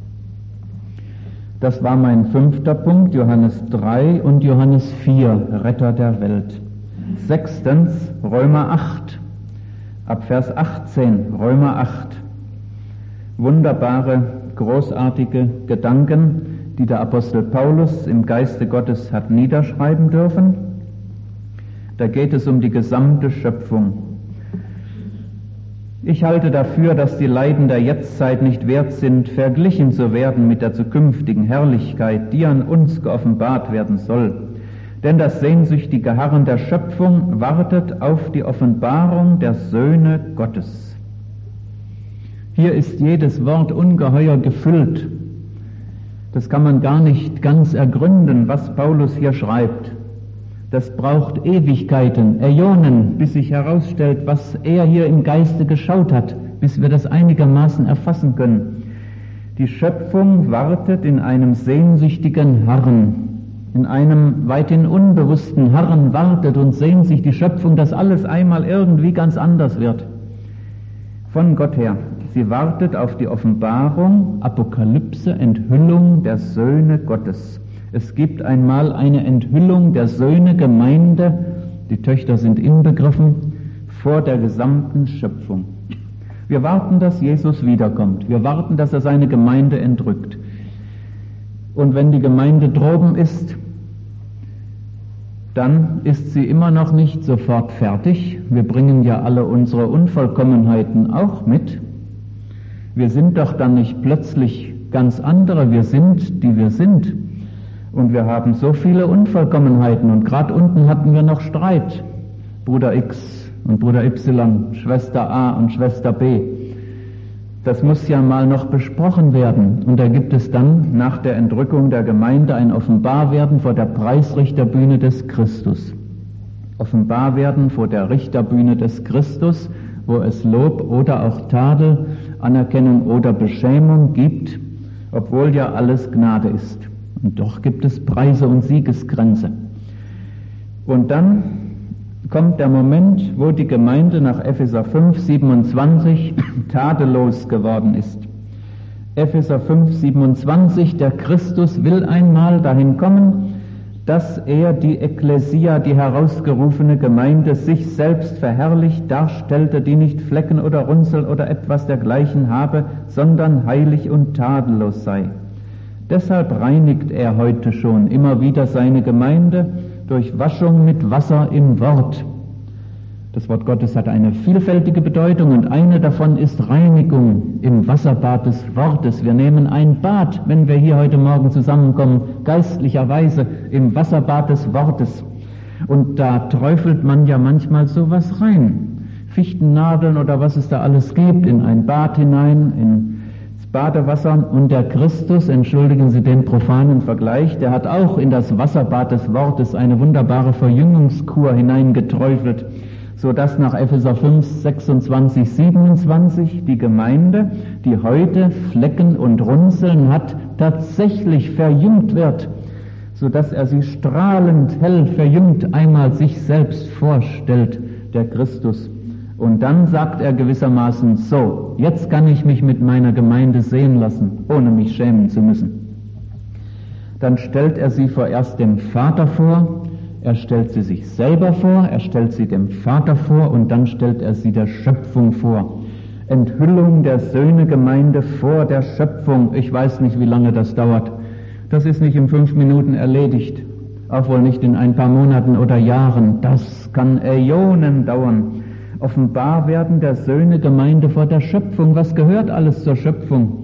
Das war mein 5. Punkt, Johannes 3 und Johannes 4, Retter der Welt. 6. Römer 8, ab Vers 18, Römer 8. Wunderbare, großartige Gedanken, die der Apostel Paulus im Geiste Gottes hat niederschreiben dürfen. Da geht es um die gesamte Schöpfung. Ich halte dafür, dass die Leiden der Jetztzeit nicht wert sind, verglichen zu werden mit der zukünftigen Herrlichkeit, die an uns geoffenbart werden soll. Denn das sehnsüchtige Harren der Schöpfung wartet auf die Offenbarung der Söhne Gottes. Hier ist jedes Wort ungeheuer gefüllt. Das kann man gar nicht ganz ergründen, was Paulus hier schreibt. Das braucht Ewigkeiten, Äonen, bis sich herausstellt, was er hier im Geiste geschaut hat, bis wir das einigermaßen erfassen können. Die Schöpfung wartet in einem sehnsüchtigen Harren, in einem weithin unbewussten Harren wartet und sehnt sich die Schöpfung, dass alles einmal irgendwie ganz anders wird. Von Gott her. Sie wartet auf die Offenbarung, Apokalypse, Enthüllung der Söhne Gottes. Es gibt einmal eine Enthüllung der Söhne, Gemeinde, die Töchter sind inbegriffen, vor der gesamten Schöpfung. Wir warten, dass Jesus wiederkommt. Wir warten, dass er seine Gemeinde entrückt. Und wenn die Gemeinde droben ist, dann ist sie immer noch nicht sofort fertig. Wir bringen ja alle unsere Unvollkommenheiten auch mit. Wir sind doch dann nicht plötzlich ganz andere. Wir sind, die wir sind. Und wir haben so viele Unvollkommenheiten. Und gerade unten hatten wir noch Streit. Bruder X und Bruder Y, Schwester A und Schwester B. Das muss ja mal noch besprochen werden. Und da gibt es dann nach der Entrückung der Gemeinde ein Offenbarwerden vor der Preisrichterbühne des Christus. Offenbarwerden vor der Richterbühne des Christus, wo es Lob oder auch Tadel, Anerkennung oder Beschämung gibt, obwohl ja alles Gnade ist. Und doch gibt es Preise und Siegesgrenze. Und dann kommt der Moment, wo die Gemeinde nach Epheser 5, 27 tadellos geworden ist. Epheser 5, 27, der Christus will einmal dahin kommen, dass er die Ekklesia, die herausgerufene Gemeinde, sich selbst verherrlicht darstellte, die nicht Flecken oder Runzel oder etwas dergleichen habe, sondern heilig und tadellos sei. Deshalb reinigt er heute schon immer wieder seine Gemeinde durch Waschung mit Wasser im Wort. Das Wort Gottes hat eine vielfältige Bedeutung und eine davon ist Reinigung im Wasserbad des Wortes. Wir nehmen ein Bad, wenn wir hier heute Morgen zusammenkommen, geistlicherweise im Wasserbad des Wortes. Und da träufelt man ja manchmal sowas rein. Fichtennadeln oder was es da alles gibt, in ein Bad hinein, ins Badewasser. Und der Christus, entschuldigen Sie den profanen Vergleich, der hat auch in das Wasserbad des Wortes eine wunderbare Verjüngungskur hineingeträufelt. so dass nach Epheser 5, 26, 27 die Gemeinde, die heute Flecken und Runzeln hat, tatsächlich verjüngt wird, so dass er sie strahlend hell verjüngt einmal sich selbst vorstellt, der Christus. Und dann sagt er gewissermaßen, so, jetzt kann ich mich mit meiner Gemeinde sehen lassen, ohne mich schämen zu müssen. Dann stellt er sie vorerst dem Vater vor, er stellt sie sich selber vor, er stellt sie dem Vater vor und dann stellt er sie der Schöpfung vor. Enthüllung der Söhnegemeinde vor der Schöpfung. Ich weiß nicht, wie lange das dauert. Das ist nicht in 5 Minuten erledigt, auch wohl nicht in ein paar Monaten oder Jahren. Das kann Äonen dauern. Offenbarwerden der Söhnegemeinde vor der Schöpfung. Was gehört alles zur Schöpfung?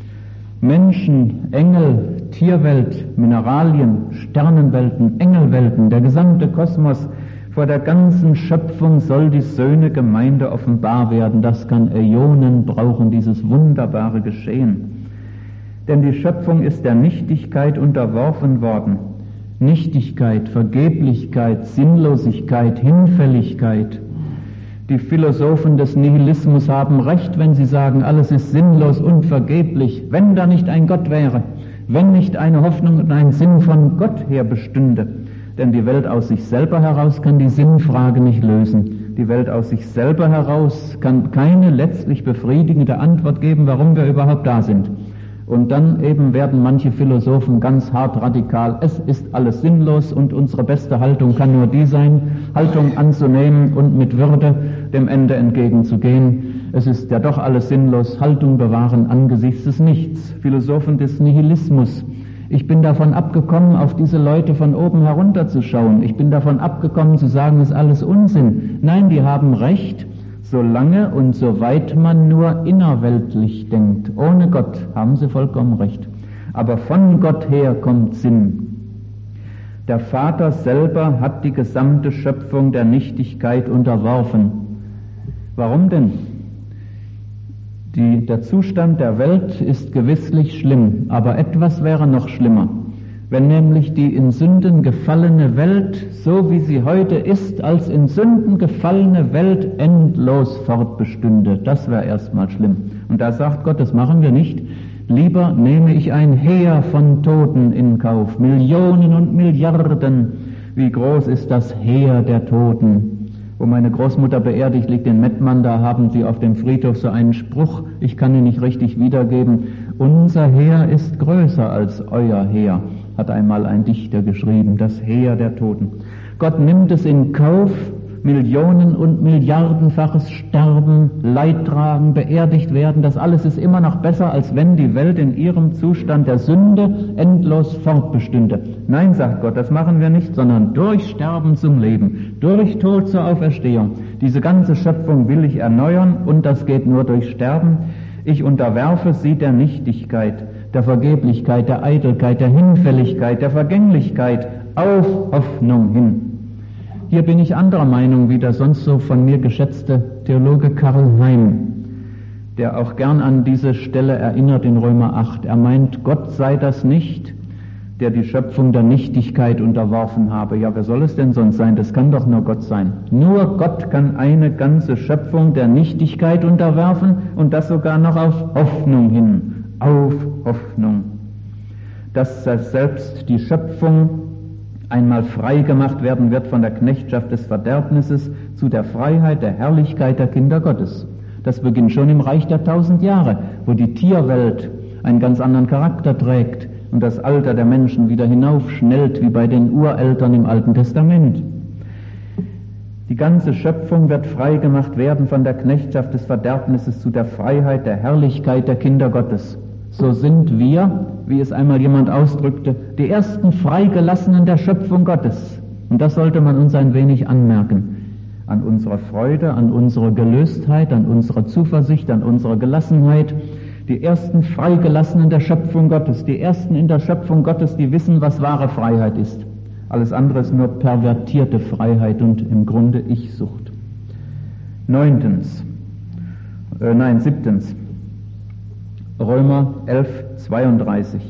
Menschen, Engel, Tierwelt, Mineralien, Sternenwelten, Engelwelten, der gesamte Kosmos. Vor der ganzen Schöpfung soll die Söhnegemeinde offenbar werden. Das kann Äonen brauchen, dieses wunderbare Geschehen. Denn die Schöpfung ist der Nichtigkeit unterworfen worden. Nichtigkeit, Vergeblichkeit, Sinnlosigkeit, Hinfälligkeit. Die Philosophen des Nihilismus haben recht, wenn sie sagen, alles ist sinnlos und vergeblich, wenn da nicht ein Gott wäre, wenn nicht eine Hoffnung und ein Sinn von Gott her bestünde. Denn die Welt aus sich selber heraus kann die Sinnfrage nicht lösen. Die Welt aus sich selber heraus kann keine letztlich befriedigende Antwort geben, warum wir überhaupt da sind. Und dann eben werden manche Philosophen ganz hart radikal. Es ist alles sinnlos und unsere beste Haltung kann nur die sein, Haltung anzunehmen und mit Würde dem Ende entgegenzugehen. Es ist ja doch alles sinnlos, Haltung bewahren angesichts des Nichts. Philosophen des Nihilismus. Ich bin davon abgekommen, auf diese Leute von oben herunterzuschauen. Ich bin davon abgekommen, zu sagen, es ist alles Unsinn. Nein, die haben recht. Solange und soweit man nur innerweltlich denkt, ohne Gott, haben sie vollkommen recht. Aber von Gott her kommt Sinn. Der Vater selber hat die gesamte Schöpfung der Nichtigkeit unterworfen. Warum denn? Der Zustand der Welt ist gewisslich schlimm, aber etwas wäre noch schlimmer. Wenn nämlich die in Sünden gefallene Welt, so wie sie heute ist, als in Sünden gefallene Welt endlos fortbestünde, das wäre erstmal schlimm. Und da sagt Gott, das machen wir nicht. Lieber nehme ich ein Heer von Toten in Kauf, Millionen und Milliarden. Wie groß ist das Heer der Toten? Wo meine Großmutter beerdigt liegt in Mettmann, da haben sie auf dem Friedhof so einen Spruch, ich kann ihn nicht richtig wiedergeben, unser Heer ist größer als euer Heer, hat einmal ein Dichter geschrieben, das Heer der Toten. Gott nimmt es in Kauf, Millionen- und Milliardenfaches Sterben, Leidtragen, beerdigt werden, das alles ist immer noch besser, als wenn die Welt in ihrem Zustand der Sünde endlos fortbestünde. Nein, sagt Gott, das machen wir nicht, sondern durch Sterben zum Leben, durch Tod zur Auferstehung. Diese ganze Schöpfung will ich erneuern und das geht nur durch Sterben. Ich unterwerfe sie der Nichtigkeit, der Vergeblichkeit, der Eitelkeit, der Hinfälligkeit, der Vergänglichkeit auf Hoffnung hin. Hier bin ich anderer Meinung wie der sonst so von mir geschätzte Theologe Karl Heim, der auch gern an diese Stelle erinnert in Römer 8. Er meint, Gott sei das nicht, der die Schöpfung der Nichtigkeit unterworfen habe. Ja, wer soll es denn sonst sein? Das kann doch nur Gott sein. Nur Gott kann eine ganze Schöpfung der Nichtigkeit unterwerfen und das sogar noch auf Hoffnung hin. Auf Hoffnung. Dass selbst die Schöpfung einmal frei gemacht werden wird von der Knechtschaft des Verderbnisses zu der Freiheit, der Herrlichkeit der Kinder Gottes. Das beginnt schon im Reich der 1000 Jahre, wo die Tierwelt einen ganz anderen Charakter trägt und das Alter der Menschen wieder hinaufschnellt, wie bei den Ureltern im Alten Testament. Die ganze Schöpfung wird frei gemacht werden von der Knechtschaft des Verderbnisses zu der Freiheit, der Herrlichkeit der Kinder Gottes. So sind wir, wie es einmal jemand ausdrückte, die ersten Freigelassenen der Schöpfung Gottes. Und das sollte man uns ein wenig anmerken. An unserer Freude, an unserer Gelöstheit, an unserer Zuversicht, an unserer Gelassenheit. Die ersten Freigelassenen der Schöpfung Gottes, die ersten in der Schöpfung Gottes, die wissen, was wahre Freiheit ist. Alles andere ist nur pervertierte Freiheit und im Grunde Ich-Sucht. Siebtens. Römer 11,32.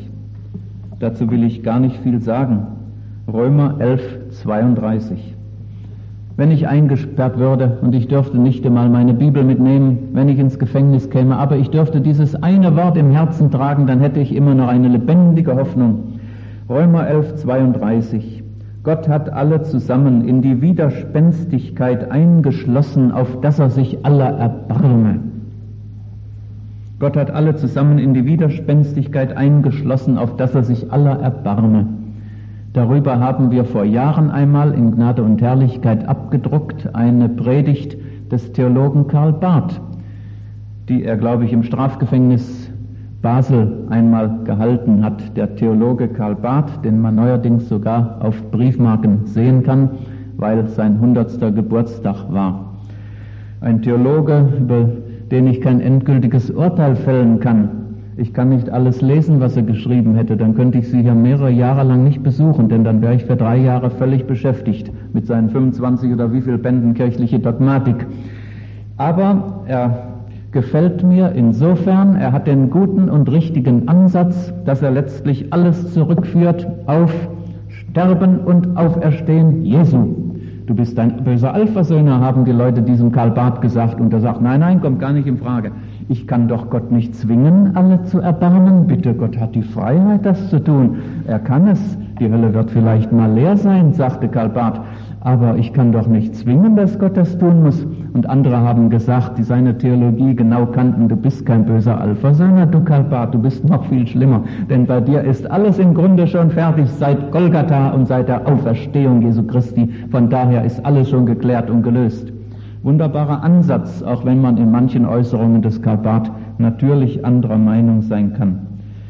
Dazu will ich gar nicht viel sagen. Römer 11,32. wenn ich eingesperrt würde und ich dürfte nicht einmal meine Bibel mitnehmen, wenn ich ins Gefängnis käme, aber ich dürfte dieses eine Wort im Herzen tragen, dann hätte ich immer noch eine lebendige Hoffnung. Römer 11,32. Gott hat alle zusammen in die Widerspenstigkeit eingeschlossen, auf dass er sich aller erbarme. Gott hat alle zusammen in die Widerspenstigkeit eingeschlossen, auf dass er sich aller erbarme. Darüber haben wir vor Jahren einmal in Gnade und Herrlichkeit abgedruckt, eine Predigt des Theologen Karl Barth, die er, glaube ich, im Strafgefängnis Basel einmal gehalten hat. Der Theologe Karl Barth, den man neuerdings sogar auf Briefmarken sehen kann, weil sein 100. Geburtstag war. Ein Theologe, über den ich kein endgültiges Urteil fällen kann. Ich kann nicht alles lesen, was er geschrieben hätte, dann könnte ich Sie hier mehrere Jahre lang nicht besuchen, denn dann wäre ich für 3 Jahre völlig beschäftigt mit seinen 25 oder wie viel Bänden kirchliche Dogmatik. Aber er gefällt mir insofern, er hat den guten und richtigen Ansatz, dass er letztlich alles zurückführt auf Sterben und Auferstehen Jesu. Du bist ein böser Allversöhner, haben die Leute diesem Karl Barth gesagt, und er sagt, nein, kommt gar nicht in Frage. Ich kann doch Gott nicht zwingen, alle zu erbarmen. Bitte, Gott hat die Freiheit, das zu tun. Er kann es. Die Hölle wird vielleicht mal leer sein, sagte Karl Barth. Aber ich kann doch nicht zwingen, dass Gott das tun muss. Und andere haben gesagt, die seine Theologie genau kannten, du bist kein böser Allversöhner, du Karl Barth, du bist noch viel schlimmer. Denn bei dir ist alles im Grunde schon fertig seit Golgatha und seit der Auferstehung Jesu Christi. Von daher ist alles schon geklärt und gelöst. Wunderbarer Ansatz, auch wenn man in manchen Äußerungen des Karl Barth natürlich anderer Meinung sein kann.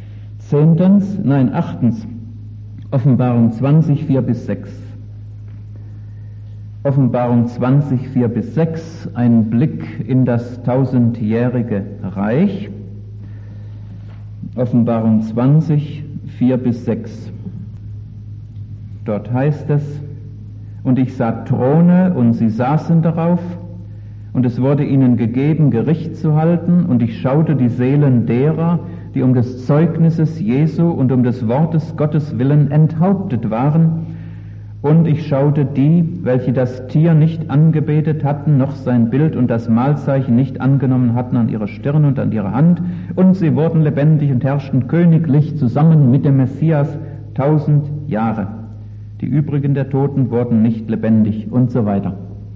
8. Offenbarung 20, 4-6. Offenbarung 20, 4-6, ein Blick in das 1000-jährige Reich. Offenbarung 20, 4-6. Dort heißt es, und ich sah Throne, und sie saßen darauf, und es wurde ihnen gegeben, Gericht zu halten, und ich schaute die Seelen derer, die um des Zeugnisses Jesu und um des Wortes Gottes willen enthauptet waren, und ich schaute die, welche das Tier nicht angebetet hatten, noch sein Bild und das Mahlzeichen nicht angenommen hatten an ihre Stirn und an ihre Hand, und sie wurden lebendig und herrschten königlich zusammen mit dem Messias 1000 Jahre. Die übrigen der Toten wurden nicht lebendig und so weiter.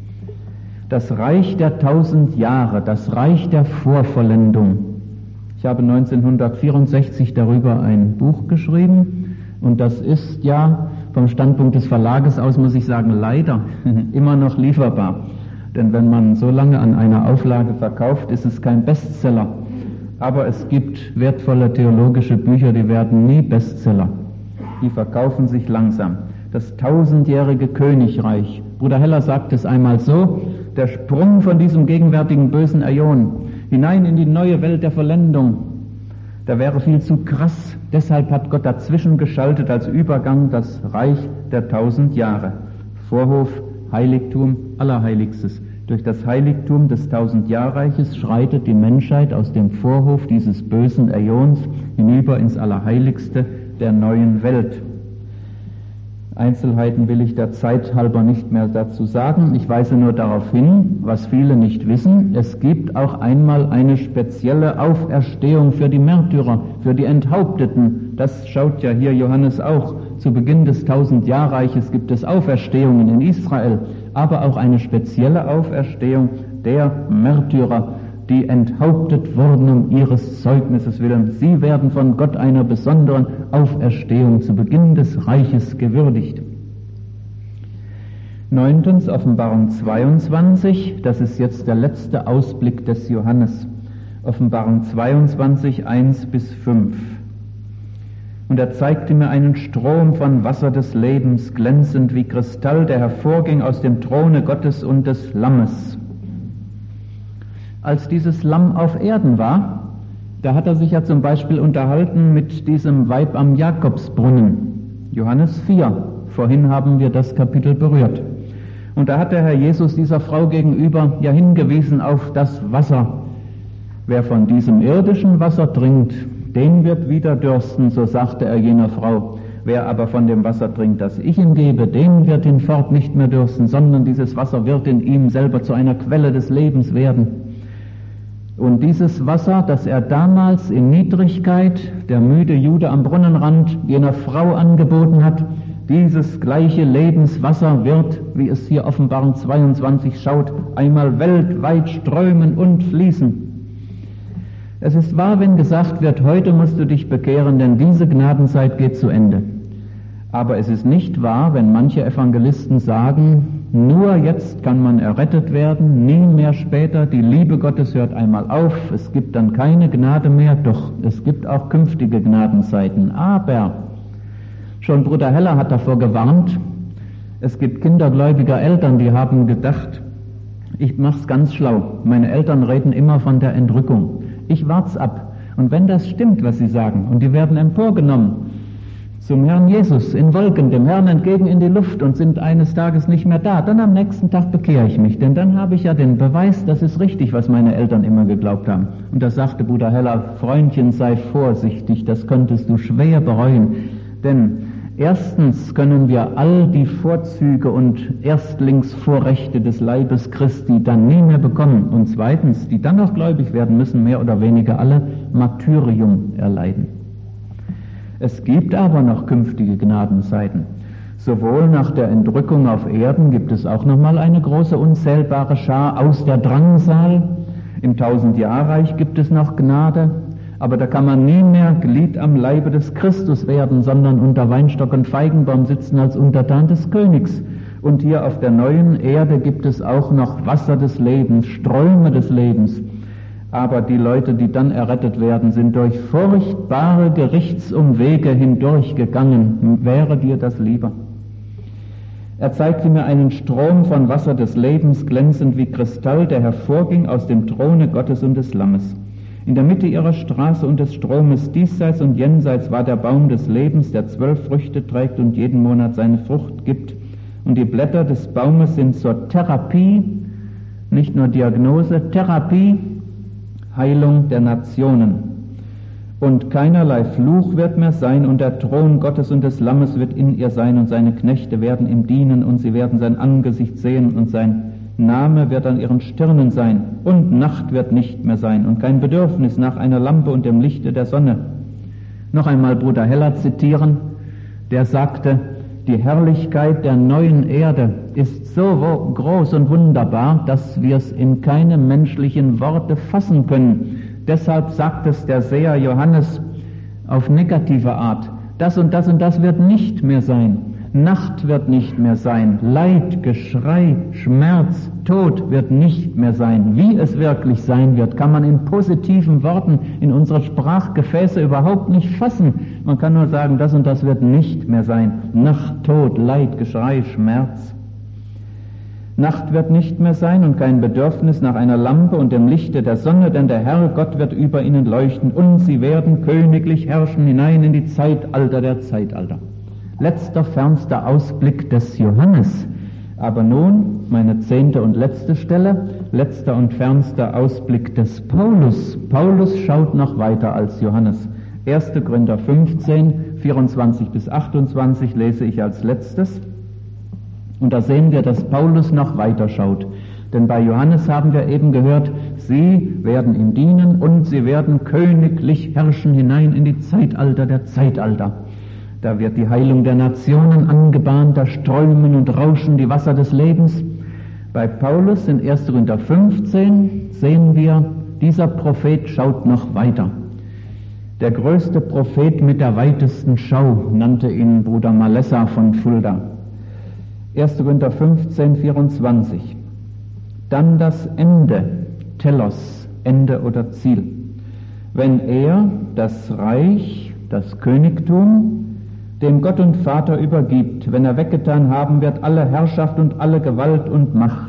Das Reich der 1000 Jahre, das Reich der Vorvollendung. Ich habe 1964 darüber ein Buch geschrieben, und das ist ja vom Standpunkt des Verlages aus, muss ich sagen, leider immer noch lieferbar. Denn wenn man so lange an einer Auflage verkauft, ist es kein Bestseller. Aber es gibt wertvolle theologische Bücher, die werden nie Bestseller. Die verkaufen sich langsam. Das 1000-jährige Königreich. Bruder Heller sagt es einmal so, der Sprung von diesem gegenwärtigen bösen Äon hinein in die neue Welt der Vollendung, da wäre viel zu krass. Deshalb hat Gott dazwischen geschaltet als Übergang das Reich der 1000 Jahre. Vorhof, Heiligtum, Allerheiligstes. Durch das Heiligtum des 1000-Jahr-Reiches schreitet die Menschheit aus dem Vorhof dieses bösen Äons hinüber ins Allerheiligste der neuen Welt. Einzelheiten will ich der Zeit halber nicht mehr dazu sagen. Ich weise nur darauf hin, was viele nicht wissen. Es gibt auch einmal eine spezielle Auferstehung für die Märtyrer, für die Enthaupteten. Das schaut ja hier Johannes auch. Zu Beginn des 1000-Jahr-Reiches gibt es Auferstehungen in Israel, aber auch eine spezielle Auferstehung der Märtyrer, die enthauptet wurden um ihres Zeugnisses willen. Sie werden von Gott einer besonderen Auferstehung zu Beginn des Reiches gewürdigt. 9. Offenbarung 22, das ist jetzt der letzte Ausblick des Johannes. Offenbarung 22, 1-5. Und er zeigte mir einen Strom von Wasser des Lebens, glänzend wie Kristall, der hervorging aus dem Throne Gottes und des Lammes. Als dieses Lamm auf Erden war, da hat er sich ja zum Beispiel unterhalten mit diesem Weib am Jakobsbrunnen. Johannes 4, vorhin haben wir das Kapitel berührt. Und da hat der Herr Jesus dieser Frau gegenüber ja hingewiesen auf das Wasser. Wer von diesem irdischen Wasser trinkt, den wird wieder dürsten, so sagte er jener Frau. Wer aber von dem Wasser trinkt, das ich ihm gebe, den wird hinfort nicht mehr dürsten, sondern dieses Wasser wird in ihm selber zu einer Quelle des Lebens werden. Und dieses Wasser, das er damals in Niedrigkeit, der müde Jude am Brunnenrand, jener Frau angeboten hat, dieses gleiche Lebenswasser wird, wie es hier Offenbarung 22 schaut, einmal weltweit strömen und fließen. Es ist wahr, wenn gesagt wird, heute musst du dich bekehren, denn diese Gnadenzeit geht zu Ende. Aber es ist nicht wahr, wenn manche Evangelisten sagen, nur jetzt kann man errettet werden, nie mehr später, die Liebe Gottes hört einmal auf, es gibt dann keine Gnade mehr, doch es gibt auch künftige Gnadenzeiten. Aber schon Bruder Heller hat davor gewarnt, es gibt kindergläubiger Eltern, die haben gedacht, ich mach's ganz schlau, meine Eltern reden immer von der Entrückung. Ich wart's ab. Und wenn das stimmt, was sie sagen, und die werden emporgenommen zum Herrn Jesus in Wolken, dem Herrn entgegen in die Luft und sind eines Tages nicht mehr da, dann am nächsten Tag bekehre ich mich, denn dann habe ich ja den Beweis, das ist richtig, was meine Eltern immer geglaubt haben. Und da sagte Bruder Heller, Freundchen, sei vorsichtig, das könntest du schwer bereuen, denn erstens können wir all die Vorzüge und Erstlingsvorrechte des Leibes Christi dann nie mehr bekommen. Und zweitens, die dann noch gläubig werden, müssen mehr oder weniger alle Martyrium erleiden. Es gibt aber noch künftige Gnadenzeiten. Sowohl nach der Entrückung auf Erden gibt es auch nochmal eine große unzählbare Schar aus der Drangsal. Im Tausendjahrreich gibt es noch Gnade. Aber da kann man nie mehr Glied am Leibe des Christus werden, sondern unter Weinstock und Feigenbaum sitzen als Untertan des Königs. Und hier auf der neuen Erde gibt es auch noch Wasser des Lebens, Ströme des Lebens. Aber die Leute, die dann errettet werden, sind durch furchtbare Gerichtsumwege hindurchgegangen. Wäre dir das lieber? Er zeigte mir einen Strom von Wasser des Lebens, glänzend wie Kristall, der hervorging aus dem Throne Gottes und des Lammes. In der Mitte ihrer Straße und des Stromes diesseits und jenseits war der Baum des Lebens, der 12 Früchte trägt und jeden Monat seine Frucht gibt. Und die Blätter des Baumes sind zur Therapie, nicht nur Diagnose, Therapie, Heilung der Nationen. Und keinerlei Fluch wird mehr sein, und der Thron Gottes und des Lammes wird in ihr sein, und seine Knechte werden ihm dienen, und sie werden sein Angesicht sehen, und sein Name wird an ihren Stirnen sein, und Nacht wird nicht mehr sein, und kein Bedürfnis nach einer Lampe und dem Lichte der Sonne. Noch einmal Bruder Heller zitieren, der sagte, die Herrlichkeit der neuen Erde ist so groß und wunderbar, dass wir es in keine menschlichen Worte fassen können. Deshalb sagt es der Seher Johannes auf negative Art, das und das und das wird nicht mehr sein. Nacht wird nicht mehr sein, Leid, Geschrei, Schmerz, Tod wird nicht mehr sein. Wie es wirklich sein wird, kann man in positiven Worten in unsere Sprachgefäße überhaupt nicht fassen. Man kann nur sagen, das und das wird nicht mehr sein. Nacht, Tod, Leid, Geschrei, Schmerz. Nacht wird nicht mehr sein und kein Bedürfnis nach einer Lampe und dem Lichte der Sonne, denn der Herr Gott wird über ihnen leuchten und sie werden königlich herrschen hinein in die Zeitalter der Zeitalter. Letzter, fernster Ausblick des Johannes. Aber nun, meine 10. und letzte Stelle, letzter und fernster Ausblick des Paulus. Paulus schaut noch weiter als Johannes. 1. Korinther 15, 24 bis 28 lese ich als letztes. Und da sehen wir, dass Paulus noch weiter schaut. Denn bei Johannes haben wir eben gehört, sie werden ihm dienen und sie werden königlich herrschen hinein in die Zeitalter der Zeitalter. Da wird die Heilung der Nationen angebahnt, da strömen und rauschen die Wasser des Lebens. Bei Paulus in 1. Korinther 15 sehen wir, dieser Prophet schaut noch weiter. Der größte Prophet mit der weitesten Schau nannte ihn Bruder Malessa von Fulda. 1. Korinther 15, 24. Dann das Ende, Telos, Ende oder Ziel. Wenn er das Reich, das Königtum, dem Gott und Vater übergibt, wenn er weggetan haben wird alle Herrschaft und alle Gewalt und Macht.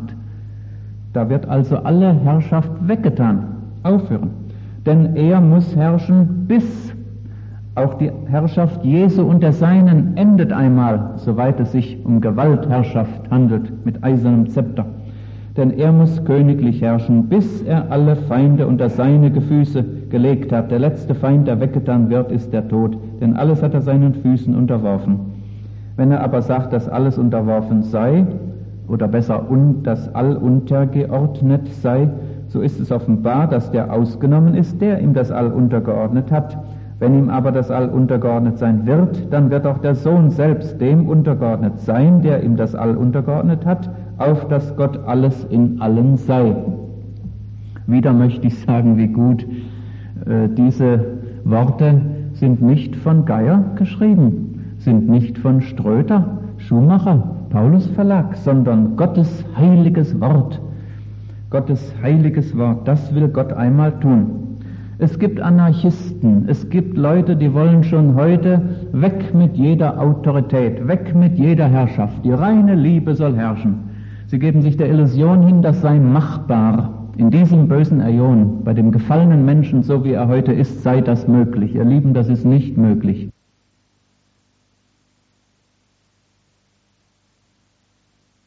Da wird also alle Herrschaft weggetan, aufhören. Denn er muss herrschen, bis auch die Herrschaft Jesu und der Seinen endet einmal, soweit es sich um Gewaltherrschaft handelt, mit eisernem Zepter. Denn er muss königlich herrschen, bis er alle Feinde unter seine Gefüße gelegt hat. Der letzte Feind, der weggetan wird, ist der Tod. denn alles hat er seinen Füßen unterworfen. Wenn er aber sagt, dass alles unterworfen sei, oder besser, dass all untergeordnet sei, so ist es offenbar, dass der ausgenommen ist, der ihm das All untergeordnet hat. Wenn ihm aber das All untergeordnet sein wird, dann wird auch der Sohn selbst dem untergeordnet sein, der ihm das All untergeordnet hat, auf dass Gott alles in allen sei. Wieder möchte ich sagen, wie gut diese Worte sind nicht von Geier geschrieben, sind nicht von Ströter, Schumacher, Paulus Verlag, sondern Gottes heiliges Wort. Gottes heiliges Wort, das will Gott einmal tun. Es gibt Anarchisten, es gibt Leute, die wollen schon heute weg mit jeder Autorität, weg mit jeder Herrschaft. Die reine Liebe soll herrschen. Sie geben sich der Illusion hin, das sei machbar. In diesem bösen Äon, bei dem gefallenen Menschen, so wie er heute ist, sei das möglich. Ihr Lieben, das ist nicht möglich.